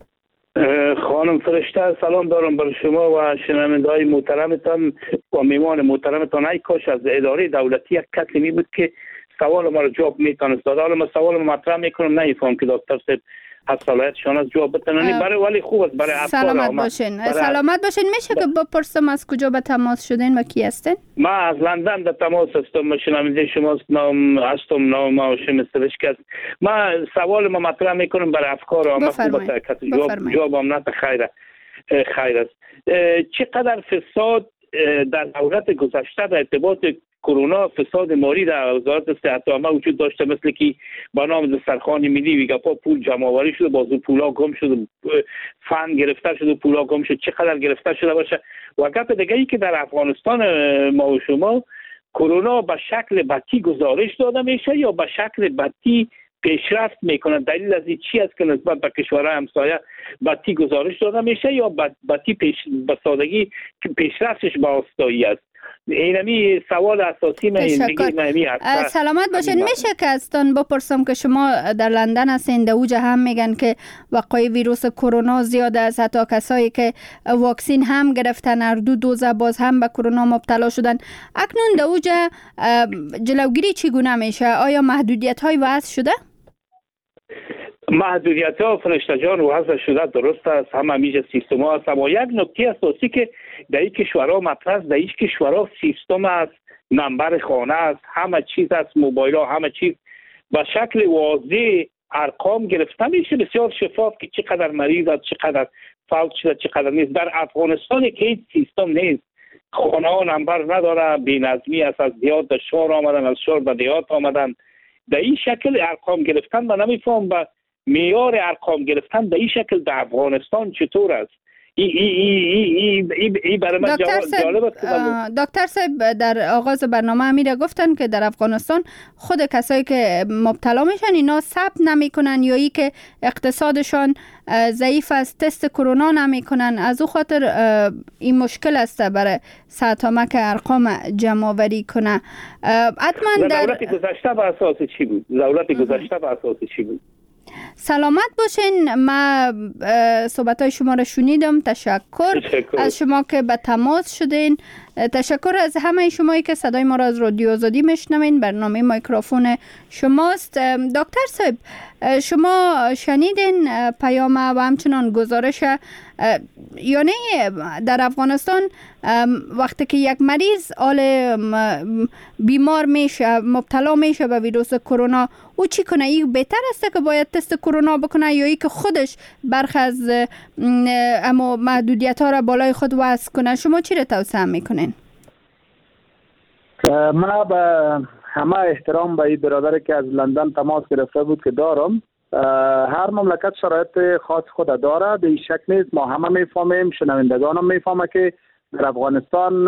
خانم فرشته سلام دارم بر شما و شنونده‌های محترمتان و میمان محترمتان. ای کاش از اداره دولتی یک کسی می بود که سوال ما رو جواب میتونست داد. حالا ما سوال ما مطرح میکنم نمیفهم که دکتر صاحب از صلاحیتشان از جواب بتونن برای ولی خوب است برای اطفال. سلامت باشین. برای... سلامت باشین. میشه که بپرسم از کجا به تماس شدین و کی هستین؟ ما از لندن به تماس هستم. شنونده شماست. نام هستم نام ما شم سرشک است. ما سوال ما مطرح میکنم برای افکار و ما خوب است کسی جواب جوابم نه خیر خیر است. چقدر فساد در دولت گذشته در ارتباط کرونا فساد مالی در وزارت صحت عامه وجود داشته، مثل که با نام دسترخوان ملی ویگاپا پول جمع آوری شده، بازو پولا گم شده، فن گرفته شده، پولا گم شده، چقدر گرفته شده باشه. و گپ دیگه ای که در افغانستان ما و شما کرونا به شکل بدی گزارش داده میشه یا به شکل بدی پیشرفت میکنه. دلیل از این چی است که نسبت به کشورهای همسایه بدی گزارش داده میشه یا بدی پیش به سادگی پیشرفتش به آستایی است؟ اینمی سوال اساسی من اینمی هست. سلامت باشین. میشه که ازتان بپرسم که شما در لندن هستین، در اوجه هم میگن که وقایع ویروس کرونا زیاد است، حتی کسایی که واکسین هم گرفتن هر دو دوزه باز هم به کرونا مبتلا شدن. اکنون در اوجه جلوگیری چگونه میشه؟ آیا محدودیت های وضع شده؟ محدودیت ها فرشته جان وضع شده درست است، همه میجه سیستم ها است، اما یک نکته اساسی که در این کشورها مطرح است، در این کشورها سیستم است، نمبر خانه است، همه چیز است، موبایل ها همه چیز به شکل واضح ارقام گرفته میشه، بسیار شفاف که چقدر مریض است، چقدر فوت شده، چقدر نیست. در افغانستان که این سیستم نیست، خانه ها نمبر نداره، بی‌نظمی است، از دیات به شهر آمدن، از شهر به دیات آمدن، در این شکل ارقام گرفتن. من نمیفهم به معیار ارقام گرفتن به این شکل در افغانستان چطور است؟ ای ای ای ای ای ای برای من جالب است. دکتر صاحب در آغاز برنامه امیره گفتن که در افغانستان خود کسایی که مبتلا میشن اینا ثبت نمیکنن یا ای که اقتصادشان ضعیف است تست کرونا نمیکنن، از او خاطر این مشکل است برای ساتامه که ارقام جمع آوری کنه. حتما در دولت گذشته به اساس چی بود؟ دولت گذشته به اساس چی بود؟ سلامت باشین. ما صحبت‌های شما را شنیدم. تشکر. تشکر از شما که به تماس شدین. تشکر از همه شمایی که صدای ما را از رادیو آزادی میشنوین. برنامه میکروفون شماست. دکتر صاحب شما شنیدین پیام و همچنان گزارش، یعنی در افغانستان وقتی که یک مریض حال بیمار میشه مبتلا میشه به ویروس کرونا او چی کنه؟ این بهتر است که باید تست کرونا بکنه یا ای که خودش برخی از اما محدودیت ها را بالای خود وضع کنه؟ شما چی را توصیه میکنین؟ من به همه احترام به این برادری که از لندن تماس گرفته بود که دارم. هر مملکت شرایط خاص خود داره، به این شک نیست. ما همه میفهمیم، شنوندگان هم میفهمه که در افغانستان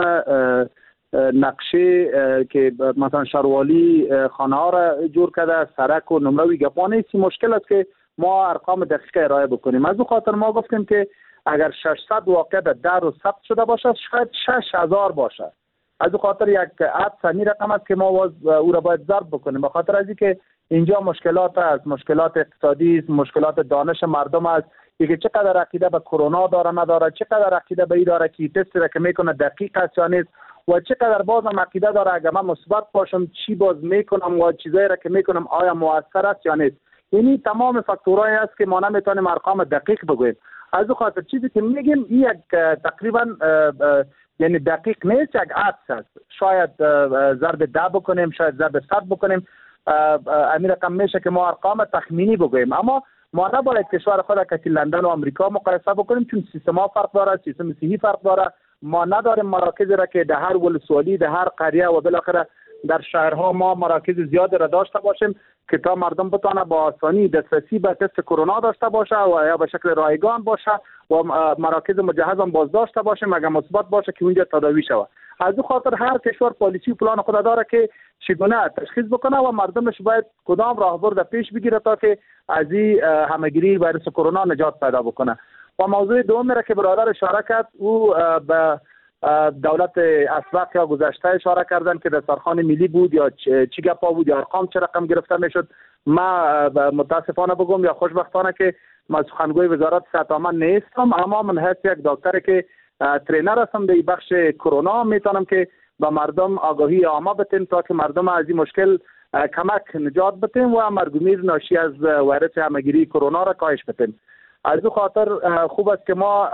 نقشه که مثلا شاروالی خانه ها را جور کرده، سرک و نمره گپا نیست. مشکل است که ما ارقام دقیق ارائه بکنیم. از او خاطر ما گفتیم که اگر ششصد واقع در رو ثبت شده باشه شاید شش هزار باشه. از او خاطر یک عدد سمی رقم است که ما او را باید ضرب بکنیم، به خاطر از اینکه اینجا مشکلات است، مشکلات اقتصادی است، مشکلات دانش مردم است، اینکه چقدر عقیده به کرونا داره نداره، چقدر عقیده به این داره که تست را که میکنه دقیق است یا نیست، و چقدر بازم عقیده داره اگر من مثبت باشم چی باز میکنم و چیزایی را که میکنم آیا مؤثر است یا نیست. یعنی تمام فاکتورایی است که ما نمیتونیم ارقام دقیق بگوییم. از او خاطر چیزی که میگیم این یک تقریبا یعنی دقیق نیست، یک عدس است. شاید ضرب ده بکنیم، شاید ضرب صد بکنیم، امیر رقم میشه که ما ارقام تخمینی بگوییم. اما ما نباید کشور خود که لندن و آمریکا مقایسه بکنیم، چون سیستم ها فرق داره، سیستم صحی فرق داره. ما نداریم مراکزی را که در هر ولسوالی، در هر قریه و بالاخره در شهرها ما مراکز زیاد را داشته باشیم که تا مردم بتونه با آسانی دسترسی به تست کرونا داشته باشه و یا به شکل رایگان باشه و مراکز مجهز هم باز داشته باشیم اگر مثبت باشه که اونجا تداوی شود. از او خاطر هر کشور پالیسی و پلان خود داره که چگونه تشخیص بکنه و مردمش باید کدام راهبرد پیش بگیره تا که از این همگیری ویروس کرونا نجات پیدا بکنه. و موضوع دوم را که برادر اشاره کرد او به دولت اسبق یا گذشته اشاره کردن که دسترخوان ملی بود یا چی گپا بود یا ارقام چه رقم گرفته میشد. ما متاسفانه بگم یا خوشبختانه که ما سخنگوی وزارت صحت عامه نیستم، اما من حیث یک دکتر که ترینر هستم در بخش کرونا میتونم که با مردم آگاهی عامه بتیم تا که مردم از این مشکل کمک نجات بتیم و مرگومیر ناشی از ویروس همگیری کرونا را کاهش بتیم. از او خاطر خوب است که ما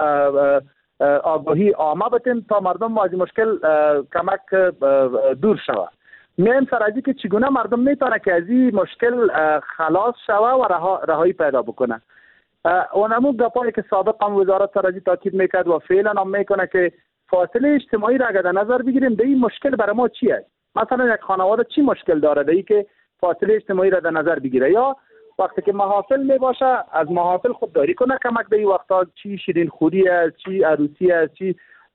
آگاهی عامه بتیم تا مردم از این مشکل کمک دور شود. میم سر از که چگونه مردم میتونه که از این مشکل خلاص شود و رهایی پیدا بکنه. و نمون گپایی که سابق هم وزارت سر از تاکید میکرد و فعلا هم میکنه که فاصله اجتماعی را اگر در نظر بگیریم در این مشکل برای ما چی است؟ مثلا یک خانواده چی مشکل داره در این که فاصله اجتماعی را در نظر بگیره؟ یا وقتی که محافل می باشه از محافل خودداری کنه، کمک به این وقتا چی شیرین خوری است، چی عروسی است، چی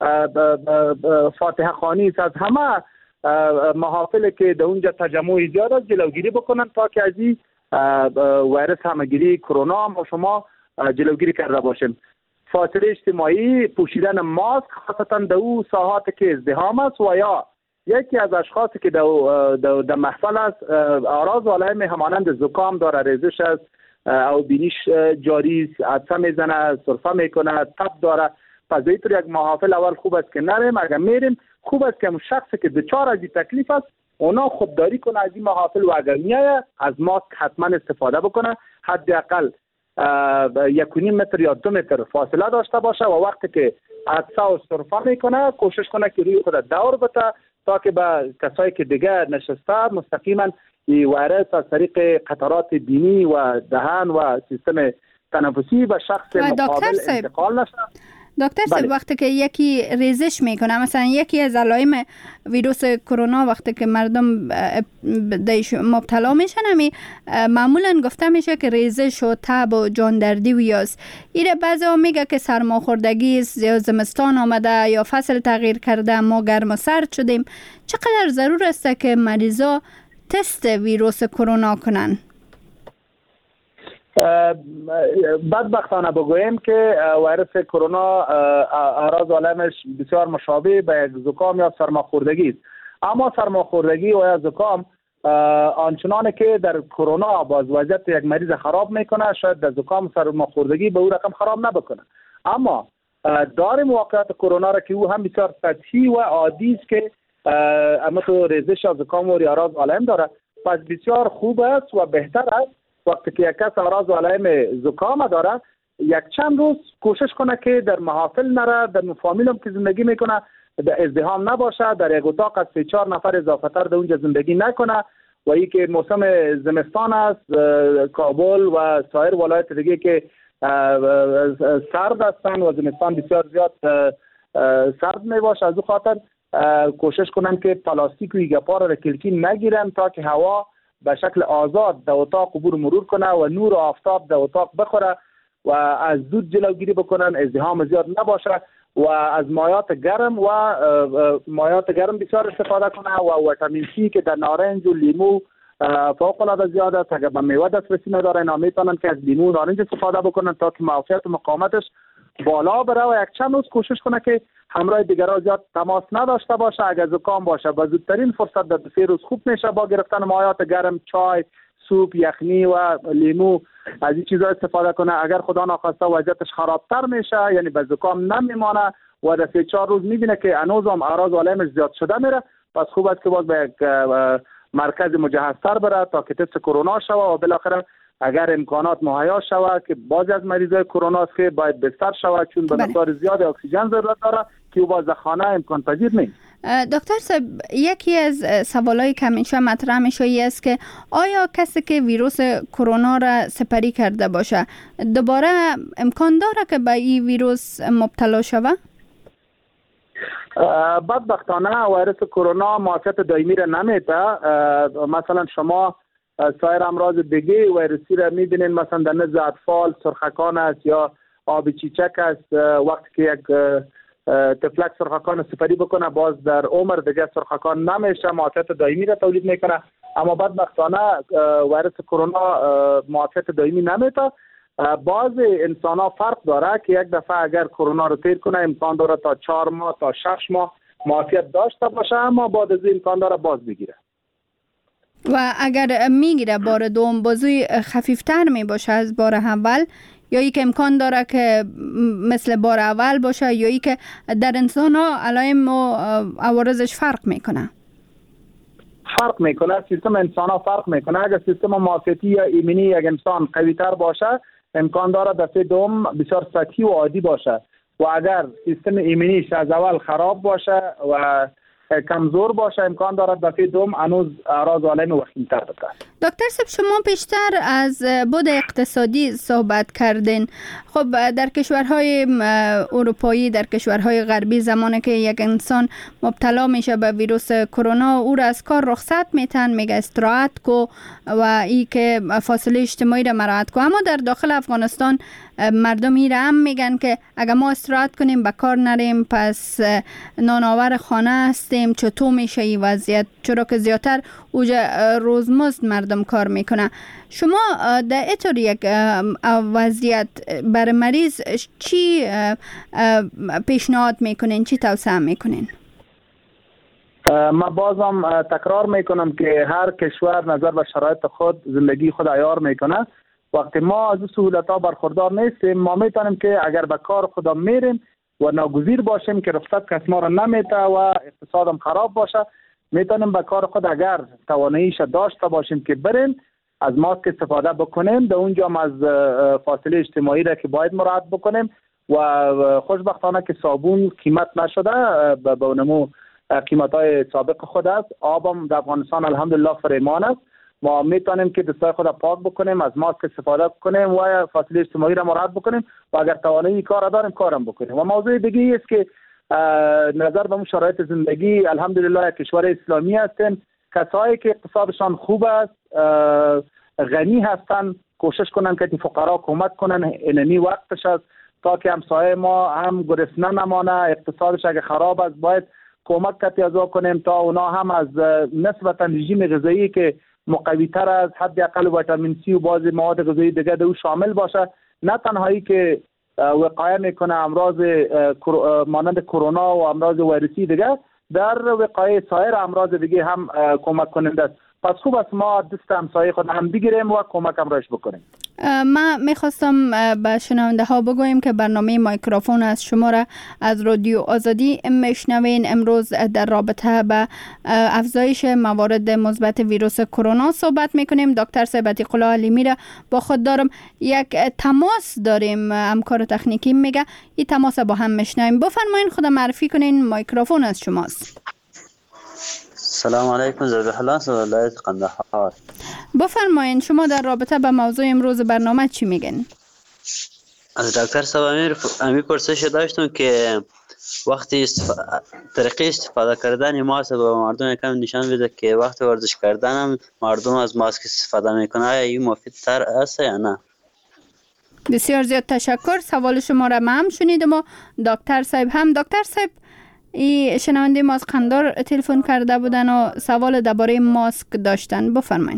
فاتحه خوانی است، از همه محافل که در اونجا تجمع زیاد است جلوگیری بکنن تا که از این ویروس همگیری کرونا ما شما جلوگیری کرده باشیم. فاصله اجتماعی، پوشیدن ماسک خاصتا در او ساحات که ازدحام است و یا یکی از اشخاصی که در در محفل است اعراض و علائم همانند زکام داره، ریزش است او بینیش جاری است، عطسه میزنه، سرفه میکنه، تب داره، پس اینطور یک محافل اول خوب است که نریم. اگر میریم خوب است که اون شخصی که دچار از این تکلیف است اونا خودداری کنه از این محافل و اگر میایه از ماسک حتما استفاده بکنه، حداقل یک و نیم متر یا دو متر فاصله داشته باشه و وقتی که عطسه و سرفه میکنه کوشش کنه که روی خود دور بده تا که به کسایی که دیگه نشسته مستقیما این ویروس از طریق قطرات بینی و دهان و سیستم تنفسی به شخص مقابل انتقال نشه. دکتر صاحب وقتی که یکی ریزش میکنه، مثلا یکی از علائم ویروس کرونا وقتی که مردم دیش مبتلا میشن، همی معمولا گفته میشه که ریزش و تب و جاندردی و یاست. ایره بعضی ها میگه که سرماخوردگی است، یا زمستان آمده یا فصل تغییر کرده، ما گرم و سرد شدیم. چقدر ضرور است که مریضا تست ویروس کرونا کنن؟ بدبختانه بگوییم که ویروس کرونا اعراض و علائمش بسیار مشابه به یک زکام یا سرماخوردگی است. اما سرماخوردگی و یا زکام آنچنانه که در کرونا باز وضعیت یک مریض خراب میکنه، شاید در زکام سرماخوردگی به او رقم خراب نبکنه. اما داریم واقعیت کرونا را که او هم بسیار سطحی و عادی است که اما تو ریزش یا زکام و اعراض و علائم داره. پس بسیار خوب است و بهتر است وقتی که یک کس اعراض و علائم زکام داره یک چند روز کوشش کنه که در محافل نره، در فامیل هم که زندگی میکنه در ازدحام نباشه، در یک اتاق از سه چهار نفر اضافه تر در اونجا زندگی نکنه. و ای که موسم زمستان است، کابل و سایر ولایت دیگه که سرد هستن و زمستان بسیار زیاد سرد می باشه، از او خاطر کوشش کنن که پلاستیک و گپا را کلکی نگیرن تا که هوا به شکل آزاد در اتاق عبور مرور کنه و نور و آفتاب در اتاق بخوره و از زود جلوگیری بکنن، ازدحام زیاد نباشه و از مایات گرم و مایات گرم بسیار استفاده کنه و ویتامین سی که در نارنج و لیمو فوق العاده زیاد است. اگر به میوه دسترسی ندارن میتونن که از لیمو و نارنج استفاده بکنن تا که معافیت و مقاومتش بالا بره و یک چند روز کوشش کنه که همراه دیگران زیاد تماس نداشته باشه. اگر زکام باشه با زودترین فرصت در سه روز خوب میشه با گرفتن مایات گرم، چای، سوپ، یخنی و لیمو از این چیزا استفاده کنه. اگر خدا ناخواسته وضعیتش خرابتر میشه، یعنی به زکام نمیمانه و در سه چهار روز میبینه که هنوز هم اعراض و علائمش زیاد شده میره، پس خوب است که باز به یک مرکز مجهزتر بره تا که تست کرونا شوه و بالاخره اگر امکانات مهیا شود که بعضی از مریضای کرونا است که باید بستر شود چون به مقدار زیاد اکسیژن ضرورت داره که او باز خانه امکان پذیر نیست. دکتر صاحب، یکی از سوالایی که همیشه مطرح میشه است که آیا کسی که ویروس کرونا را سپری کرده باشه دوباره امکان داره که به این ویروس مبتلا شود؟ بدبختانه ویروس کرونا معافیت دائمی را نمیده. مثلا شما سایر امراض دیگه ویروسی را میبینین، مثلا در نزد اطفال سرخکان است یا آب چیچک است. وقتی که یک تفلک سرخکان سپری بکنه باز در عمر دیگه سرخکان نمیشه، معافیت دائمی را تولید میکنه. اما بدبختانه ویروس کرونا معافیت دائمی نمیده. بعض انسان ها فرق داره که یک دفعه اگر کرونا رو تیر کنه امکان داره تا چهار ماه تا شش ماه معافیت داشته باشه، اما بعد از این امکان داره باز بگیره. و اگر میگیره بار دوم بازوی خفیفتر می باشه از بار اول، یا ای که امکان داره که مثل بار اول باشه، یا ای که در انسان ها علائم و عوارضش فرق میکنه؟ فرق میکنه. سیستم انسان ها فرق میکنه. اگر سیستم معافیتی یا ایمنی یک انسان قوی تر باشه امکان داره دفعه دوم بسیار سطحی و عادی باشه و اگر سیستم ایمنیش از اول خراب باشه و کمزور باشه امکان دارد دفعه دوم هنوز اعراض و علائم وخیم‌تر بده. دکتر صاحب، شما بیشتر از بود اقتصادی صحبت کردین. خب در کشورهای اروپایی، در کشورهای غربی زمانی که یک انسان مبتلا میشه به ویروس کرونا او را از کار رخصت میتن، میگه استراحت کو و ای که فاصله اجتماعی را مراعات کو. اما در داخل افغانستان مردم ایره هم میگن که اگر ما استراحت کنیم به کار نریم پس نانآور خانه هستیم. چطور میشه این وضعیت؟ چرا که زیادتر اوجا روزمزد مردم کار میکنه. شما در اینطور یک وضعیت بر مریض چی پیشنهاد میکنین؟ چی توصیه میکنین؟ ما بازم تکرار میکنم که هر کشور نظر به شرایط خود زندگی خود عیار میکنه. وقتی ما از سهولت ها برخوردار نیستیم ما میتونیم که اگر به کار خدا میریم و ناگزیر باشیم که رخصت کس ما را نمیته و اقتصادم خراب باشه، میتونیم به کار خود اگر تواناییش داشته باشیم که بریم از ماسک استفاده بکنیم، در اونجا هم از فاصله اجتماعی را که باید مراعات بکنیم و خوشبختانه که صابون قیمت نشده به اونمو قیمت های سابق خود است. آبم در افغانستان الحمدلله فراوان است ما میتونیم که دستای خود پاک بکنیم، از ماسک استفاده کنیم و فاصله اجتماعی را مراعات بکنیم و اگر توانایی کار را داریم کارم بکنیم. و موضوع دیگه است که نظر به شرایط زندگی، الحمدلله کشور اسلامی هستیم، کسایی که اقتصادشان خوب است، غنی هستند، کوشش کنن که فقرا کمک کنن. اینمی وقتش است تا که همسایه ما هم گرسنه نمانه، اقتصادش اگه خراب است باید کمک کتی ازا کنیم تا اونا هم از نسبتا رژیم غذایی که مقوی تر از حداقل ویتامین سی و بعضی مواد غذایی دیگه دو شامل باشه، نه تنهایی که وقایه میکنه امراض مانند کرونا و امراض ویروسی دیگه، در وقایه سایر امراض دیگه هم کمک کننده است. پس خوب است ما دست همسایه خود هم بگیریم و کمک هم رایش بکنیم. ما میخواستم به شنونده ها بگویم که برنامه مایکروفون از شما را از رادیو آزادی میشنوین. امروز در رابطه به افزایش موارد مثبت ویروس کرونا صحبت میکنیم. دکتر صاحب عتیق‌الله علیمی را با خود دارم. یک تماس داریم، همکار تکنیکی میگه این تماس با هم میشنویم. بفرمایین خود معرفی کنین، مایکروفون از شماست. سلام علیکم، زبیح‌الله از ولایت قندهار. بفرمایین شما در رابطه با موضوع امروز برنامه چی میگن؟ از دکتر صاحب امیر امی پرسش داشتم که وقتی استف... طریقه استفاده کردن ماسک به مردم یکم نشان بده که وقتی ورزش کردن هم مردم از ماسک استفاده میکنه، این مفید تر است یا نه؟ بسیار زیاد تشکر. سوال شما را هم شنیدم و دکتر صاحب هم. دکتر صاحب ای شنونده ما از قندهار تلفن کرده بودن و سوال درباره ماسک داشتن. بفرمایید.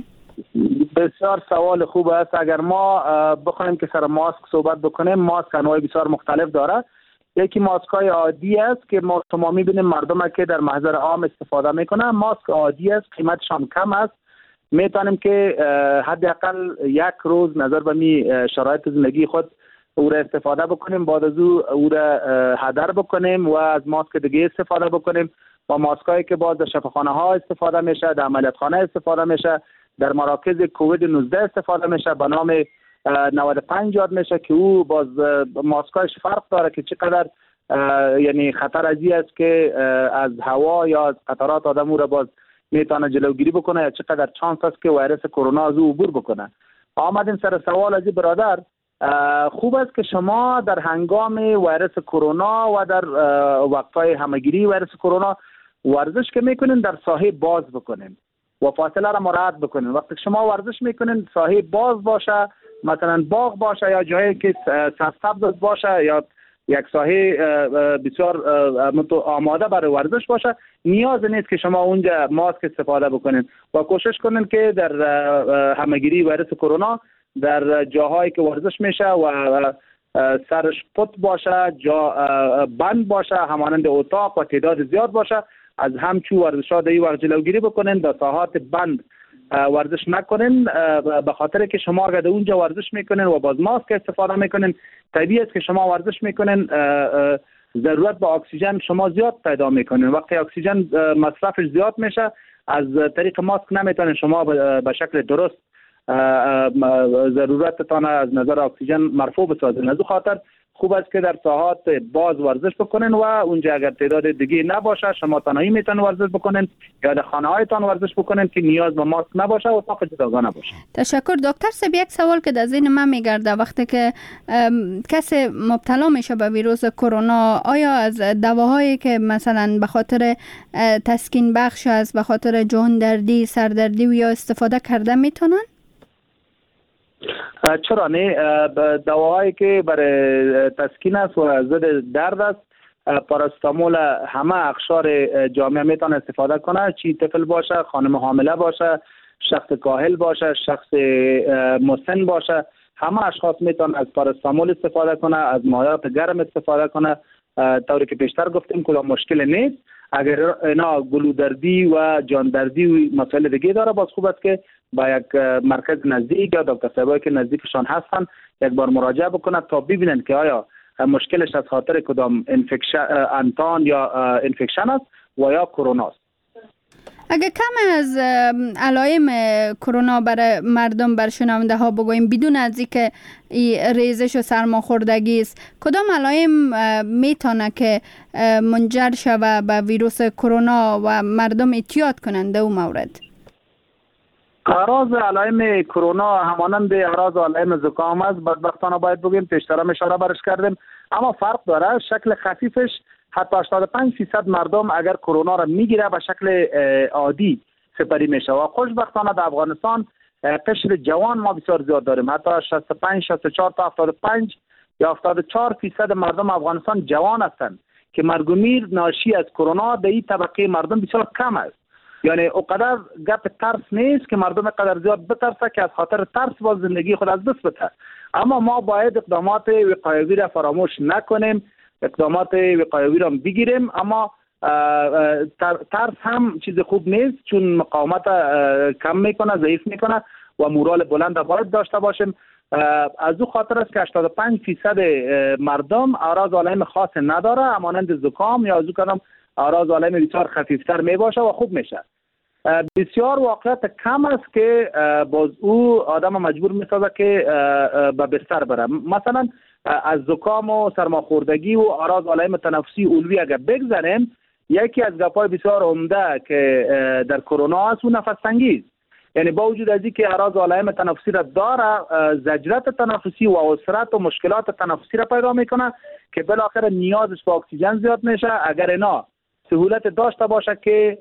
بسیار سوال خوب است. اگر ما بخوایم که سر ماسک صحبت بکنیم، ماسک انواع بسیار مختلف داره. یکی ماسک های عادی است که ما شما میبینیم مردم که در محضر عام استفاده میکنن. ماسک عادی است، قیمتش هم کم است. میتونیم که حداقل یک روز نظر به می شرایط زندگی خود او را استفاده بکنیم، بعد از او او را هدر بکنیم و از ماسک دیگه استفاده بکنیم. و ماسکایی که باز در شفاخانه ها استفاده میشه، در عملیات خانه استفاده میشه، در مراکز کووید نوزده استفاده میشه، به نام نود و پنج یاد میشه که او باز ماسکایش فرق داره که چقدر یعنی خطر ازی است که از هوا یا از قطرات آدم او را باز میتونه جلوگیری بکنه یا چقدر چانس است که ویروس کرونا از او عبور بکنه. آمدیم سر سوال ازی برادر. خوب است که شما در هنگام ویروس کرونا و در وقتهای همگیری ویروس کرونا ورزش که میکنین در ساحه باز بکنین و فاصله را مراعات بکنین. وقتی شما ورزش میکنین ساحه باز باشه، مثلا باغ باشه یا جایی که سبز باشه یا یک ساحه بسیار آماده برای ورزش باشه، نیاز نیست که شما اونجا ماسک استفاده بکنین و کوشش کنین که در همگیری ویروس کرونا در جاهایی که ورزش میشه و سرش پت باشه، جا بند باشه، همانند اتاق و تعداد زیاد باشه، از همچو ورزش‌ها در این وقت جلوگیری بکنین. در ساحات بند ورزش نکنین، به خاطر که شما اگر در اونجا ورزش میکنین و باز ماسک استفاده میکنین، طبیعی است که شما ورزش میکنین ضرورت به اکسیژن شما زیاد پیدا میکنین. وقتی اکسیژن مصرفش زیاد میشه، از طریق ماسک نمیتونین شما به شکل درست ضرورتتان از نظر اکسیژن مرفوع بسازین. از خاطر خوب است که در ساحات باز ورزش بکنین و اونجا اگر تعداد دیگه نباشه شما تنهایی میتونین ورزش بکنین یا در خانه هایتان ورزش بکنین که نیاز به ماسک نباشه و اتاق جداگانه باشه. تشکر. دکتر صاحب یک سوال که در ذهن من میگرده، وقتی که کسی مبتلا میشه به ویروس کرونا، آیا از دواهایی که مثلا به خاطر تسکین بخش است، به خاطر جان دردی، سردردی و یا استفاده کرده میتونن؟ چرا نه؟ دواهایی که برای تسکین است و ضد درد است، پاراستامول همه اقشار جامعه میتونه استفاده کنه، چی طفل باشه، خانم حامله باشه، شخص کاهل باشه، شخص مسن باشه، همه اشخاص میتونن از پاراستامول استفاده کنه، از مایعات گرم استفاده کنه. طوری که پیشتر گفتیم کلا مشکل نیست. اگر اینا گلودردی و جاندردی و مسائل دیگه داره، باز خوب است که با یک مرکز نزدیک یا دکتر صاحبایی که نزدیکشان هستن یک بار مراجعه بکنن تا ببینن که آیا مشکلش از خاطر کدام انفکشن انتان یا انفکشن است و یا کرونا است. اگه کم از علائم کرونا برای مردم، بر شنونده ها بگوییم بدون از اینکه ریزش و سرماخوردگی است، کدام علائم میتونه که منجر شود به ویروس کرونا و مردم احتیاط کنند در اون مورد؟ اعراض علائم کرونا همانند اعراض علائم زکام است. بدبختانه باید بگیم پیشتر اشاره برش کردیم، اما فرق داره. شکل خفیفش حتی هشتاد و پنج درصد مردم اگر کرونا را میگیره به شکل عادی سپری میشه و خوشبختانه در افغانستان قشر جوان ما بسیار زیاد داریم. حتی شصت و پنج شصت و چهار تا هفتاد و پنج یا هفتاد و چهار درصد مردم افغانستان جوان هستند که مرگ و میر ناشی از کرونا در این طبقه مردم بسیار کم است. یعنی اوقدر گپ ترس نیست که مردم قدر زیاد بترسه که از خاطر ترس با زندگی خود از دست بده. اما ما باید اقدامات وقایوی را فراموش نکنیم، اقدامات وقایوی را بگیریم، اما ترس هم چیز خوب نیست چون مقاومت کم میکنه، ضعیف میکنه و مورال بلند باید داشته باشیم. از او خاطر است که هشتاد و پنج درصد مردم اعراض علائم خاص نداره، همانند زکام یا از او کنم اعراض علائم بسیار خفیفتر می باشه و خوب میشه. بسیار واقعیت کم است که باز او آدم مجبور میسازه که به بستر بره. مثلا از زکام و سرماخوردگی و اعراض علائم تنفسی علوی اگر بگذاریم، یکی از گپای بسیار عمده که در کرونا است و نفس تنگی است. یعنی با وجود از اینکه اعراض علائم تنفسی را داره، زجرت تنفسی و عسرت و مشکلات تنفسی را پیدا میکنه که بالاخره نیازش به اکسیژن زیاد میشه. اگر اینا سهولت داشته باشه که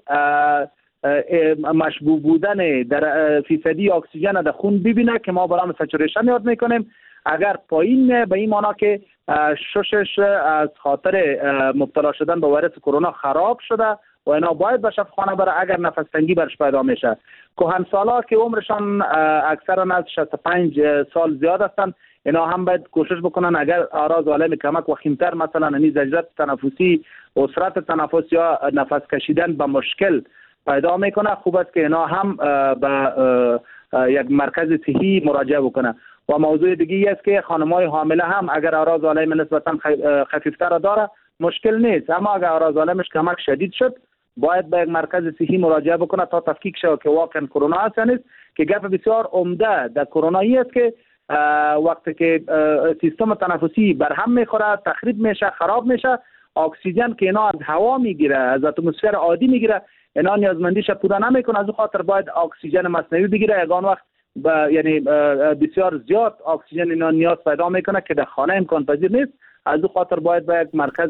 مشبوع بودن در فیصدی اکسیژن در خون ببینه که ما برام سچوریشن یاد میکنیم، اگر پایین به این معنی که ششش از خاطر مبتلا شدن به ویروس کرونا خراب شده و اینا باید به شفاخانه بره اگر نفس تنگی برش پیدا میشه. کهنسالا که عمرشان اکثرا از شصت و پنج سال زیاد هستند، اینا هم باید کوشش بکنن اگر اعراض علائم کمک وخیمتر مثلا یعنی زجرت تنفسی، عسرت تنفس یا نفس کشیدن به مشکل پیدا میکنه، خوب است که اینا هم به یک مرکز صحی مراجعه بکنه. و موضوع دیگه است که خانم‌های حامله هم اگر اعراض علائم نسبتا خفیفتر داره مشکل نیست، اما اگر اعراض علائمش کمک شدید شد باید به یک مرکز صحی مراجعه بکنه تا تفکیک شود که واقعا کرونا است یا نیست. که گپ بسیار عمده در کرونایی است که وقتی که سیستم تنفسی برهم میخوره، تخریب میشه، خراب میشه، اکسیژن که اینا از هوا میگیره، از اتمسفر عادی میگیره، اینا نیازمندیش پوره نمیکنه. از خاطر باید اکسیژن مصنوعی بگیره. یگان وقت یعنی بسیار زیاد اکسیژن اینا نیاز پیدا میکنه که در خانه امکان پذیر نیست. از او خاطر باید به یک مرکز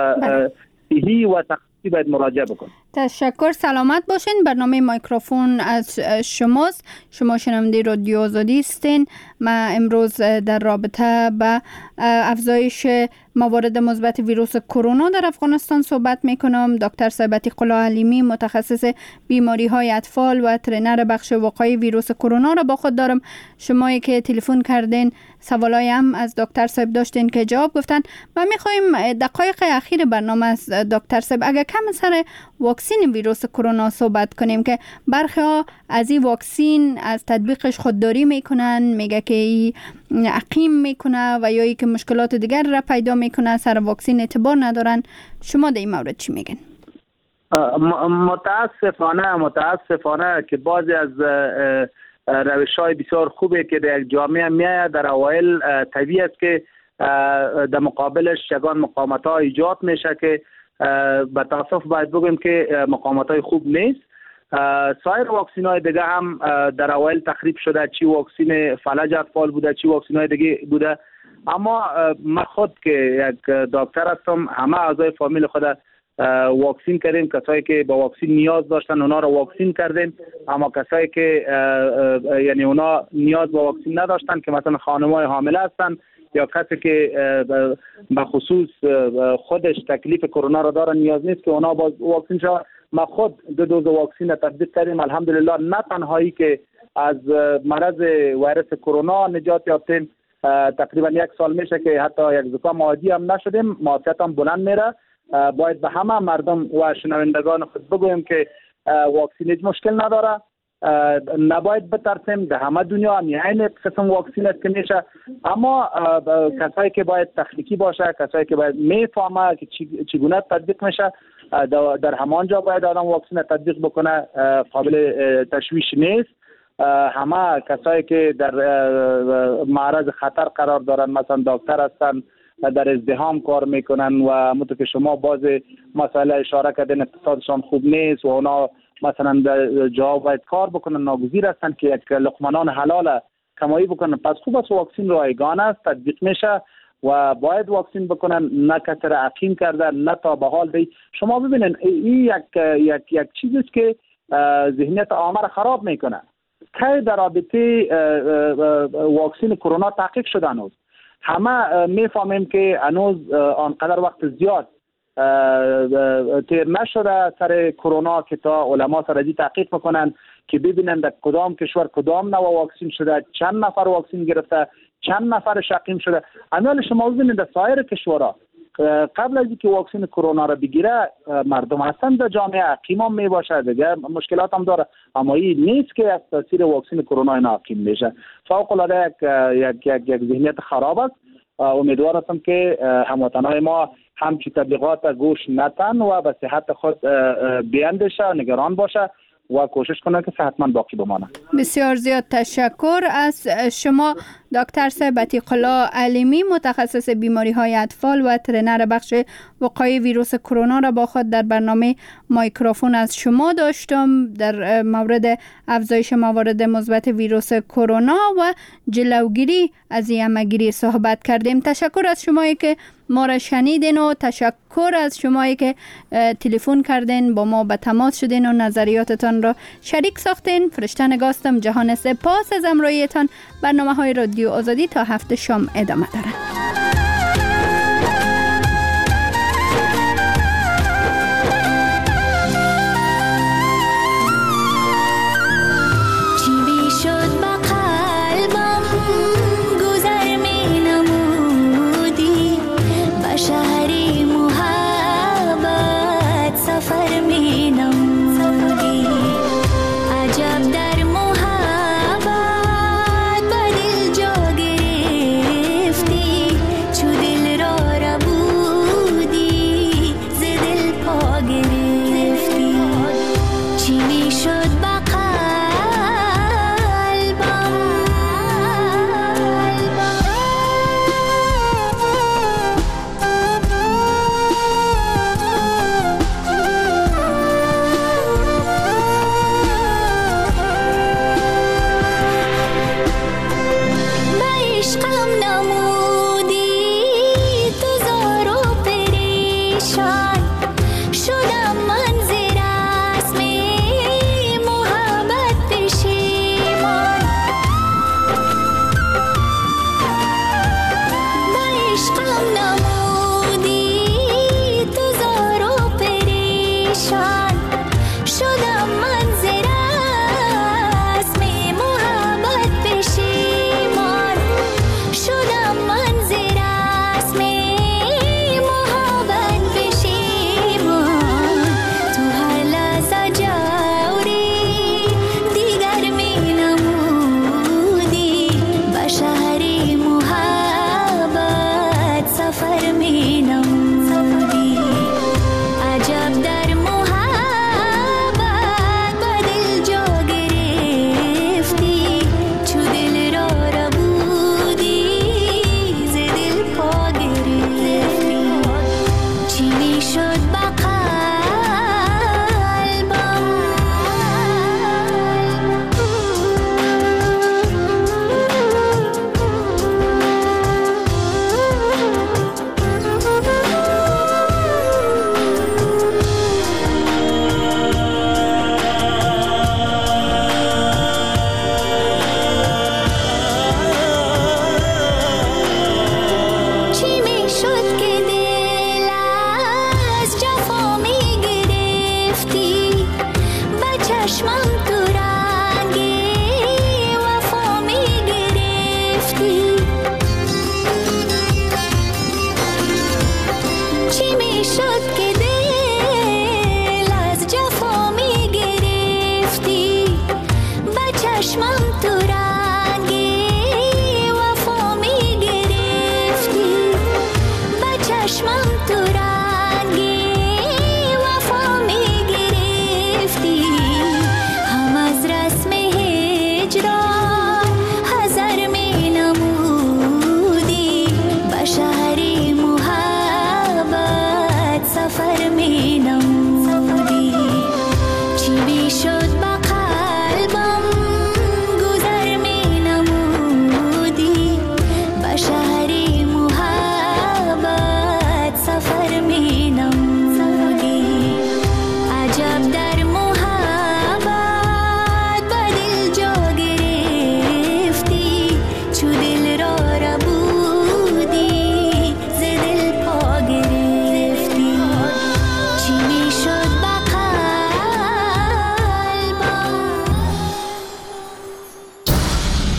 صحی و تخصصی باید مراجعه بکنه. تشکر، سلامت باشین. برنامه مایکروفون از شماست. شما شنونده رادیو آزادی هستین. ما امروز در رابطه با افزایش موارد مثبت ویروس کرونا در افغانستان صحبت میکنم. دکتر ثابتی قلعه علیمی، متخصص بیماری های اطفال و ترینر بخش وقایع ویروس کرونا را با خود دارم. شمایی که تلفن کردین سوالای هم از دکتر صاحب داشتین که جواب گفتن و میخوایم دقایق اخیر برنامه از دکتر صاحب اگر کم سر واکسین ویروس کرونا صحبت کنیم که برخی ها از این واکسین از تطبیقش خودداری میکنن، میگه که ای عقیم میکنه و یا ای که مشکلات دیگر را پیدا میکنه، سر واکسین اعتبار ندارن. شما در این مورد چی میگن؟ متاسفانه متاسفانه که بعضی از روش‌های بسیار خوبه که در یک جامعه میاد در اوایل طبیعی است که در مقابلش یگان مقاومت‌ها ایجاد میشه که به تاسف باید بگیم که مقاومت‌های خوب نیست. سایر واکسین‌های دیگه هم در اوایل تخریب شده، چی واکسین فلج اطفال بوده، چی واکسین‌های دیگه بوده. اما من خود که یک دکتر هستم، همه اعضای فامیل خود واکسین کردیم. کسایی که با واکسین نیاز داشتن اونا رو واکسین کردیم، اما کسایی که یعنی اونا نیاز با واکسین نداشتن که مثلا خانم‌های حامله هستن یا کسی که به خصوص خودش تکلیف کرونا رو داره نیاز نیست که اونا با واکسین شود. ما خود دو دوز واکسین تطبیق کردیم. الحمدلله نه تنهایی که از مرض ویروس کرونا نجات یافتیم، تقریبا یک سال میشه که حتی یک زکام عادی هم نشدیم، معافیت هم بلند میره. باید به همه مردم و شنوندگان خود بگویم که واکسین هیچ مشکل نداره، نباید بترسیم. در همه دنیا هم این قسم واکسین است که میشه، اما کسایی که باید تخنیکی باشه، کسایی که باید میفهمه که چگونه تطبیق میشه، در همانجا باید آدم واکسین تطبیق بکنه، قابل تشویش نیست. همه کسایی که در معرض خطر قرار دارن، مثلا دکتر هستن، در ازدحام کار میکنن و همونطور که شما باز مسئله اشاره کردین اقتصادشان خوب نیست و اونا مثلا در جا باید کار بکنن، ناگزیر هستن که یک لقمه حلال کمایی بکنن. پس خوب است واکسین رایگان است، تطبیق میشه و باید واکسین بکنن، نه کسر عقیم کرده، نه تا به حال دی. شما ببینید این یک یک یک چیزی است که ذهنیت عامه را خراب میکنه. که در رابطه واکسین کرونا تحقیق شده هنوز همه میفهمیم که هنوز آنقدر وقت زیاد تیر نشده سر کرونا که تا علما سر تحقیق بکنن که ببینن در کدام کشور کدام نوع واکسین شده، چند نفر واکسین گرفته، چند نفر شقیم شده. امیال شما ببینید در سایر کشورها قبل از اینکه واکسین کرونا را بگیره مردم هستن در جامعه عقیم هم می باشه، دیگه مشکلات هم داره، اما این نیست که از تاثیر واکسین کرونا اینا عقیم میشه. فوق العاده یک یک یک ذهنیت خراب است. امیدوار هستم که هموطنان ما همچی تبلیغات گوش نتن و به صحت خود بیاندیشه، نگران باشه و کوشش کنه که صحتمند باقی بمانه. بسیار زیاد تشکر از شما دکتر صاحب عتیق الله علیمی، متخصص بیماری های اطفال و ترینر بخش وقایع ویروس کرونا را با خود در برنامه مایکروفون از شما داشتم در مورد افزایش موارد مثبت ویروس کرونا و جلوگیری از این همه‌گیری صحبت کردیم. تشکر از شمایی که ما را شنیدین و تشکر از شمایی که تلفن کردین، با ما به تماس شدین و نظریاتتان را شریک ساختین. فرشته نگاستم، جهان سپاس از همراهیتان. برنامه های رادیو آزادی تا هفته شام ادامه دارد.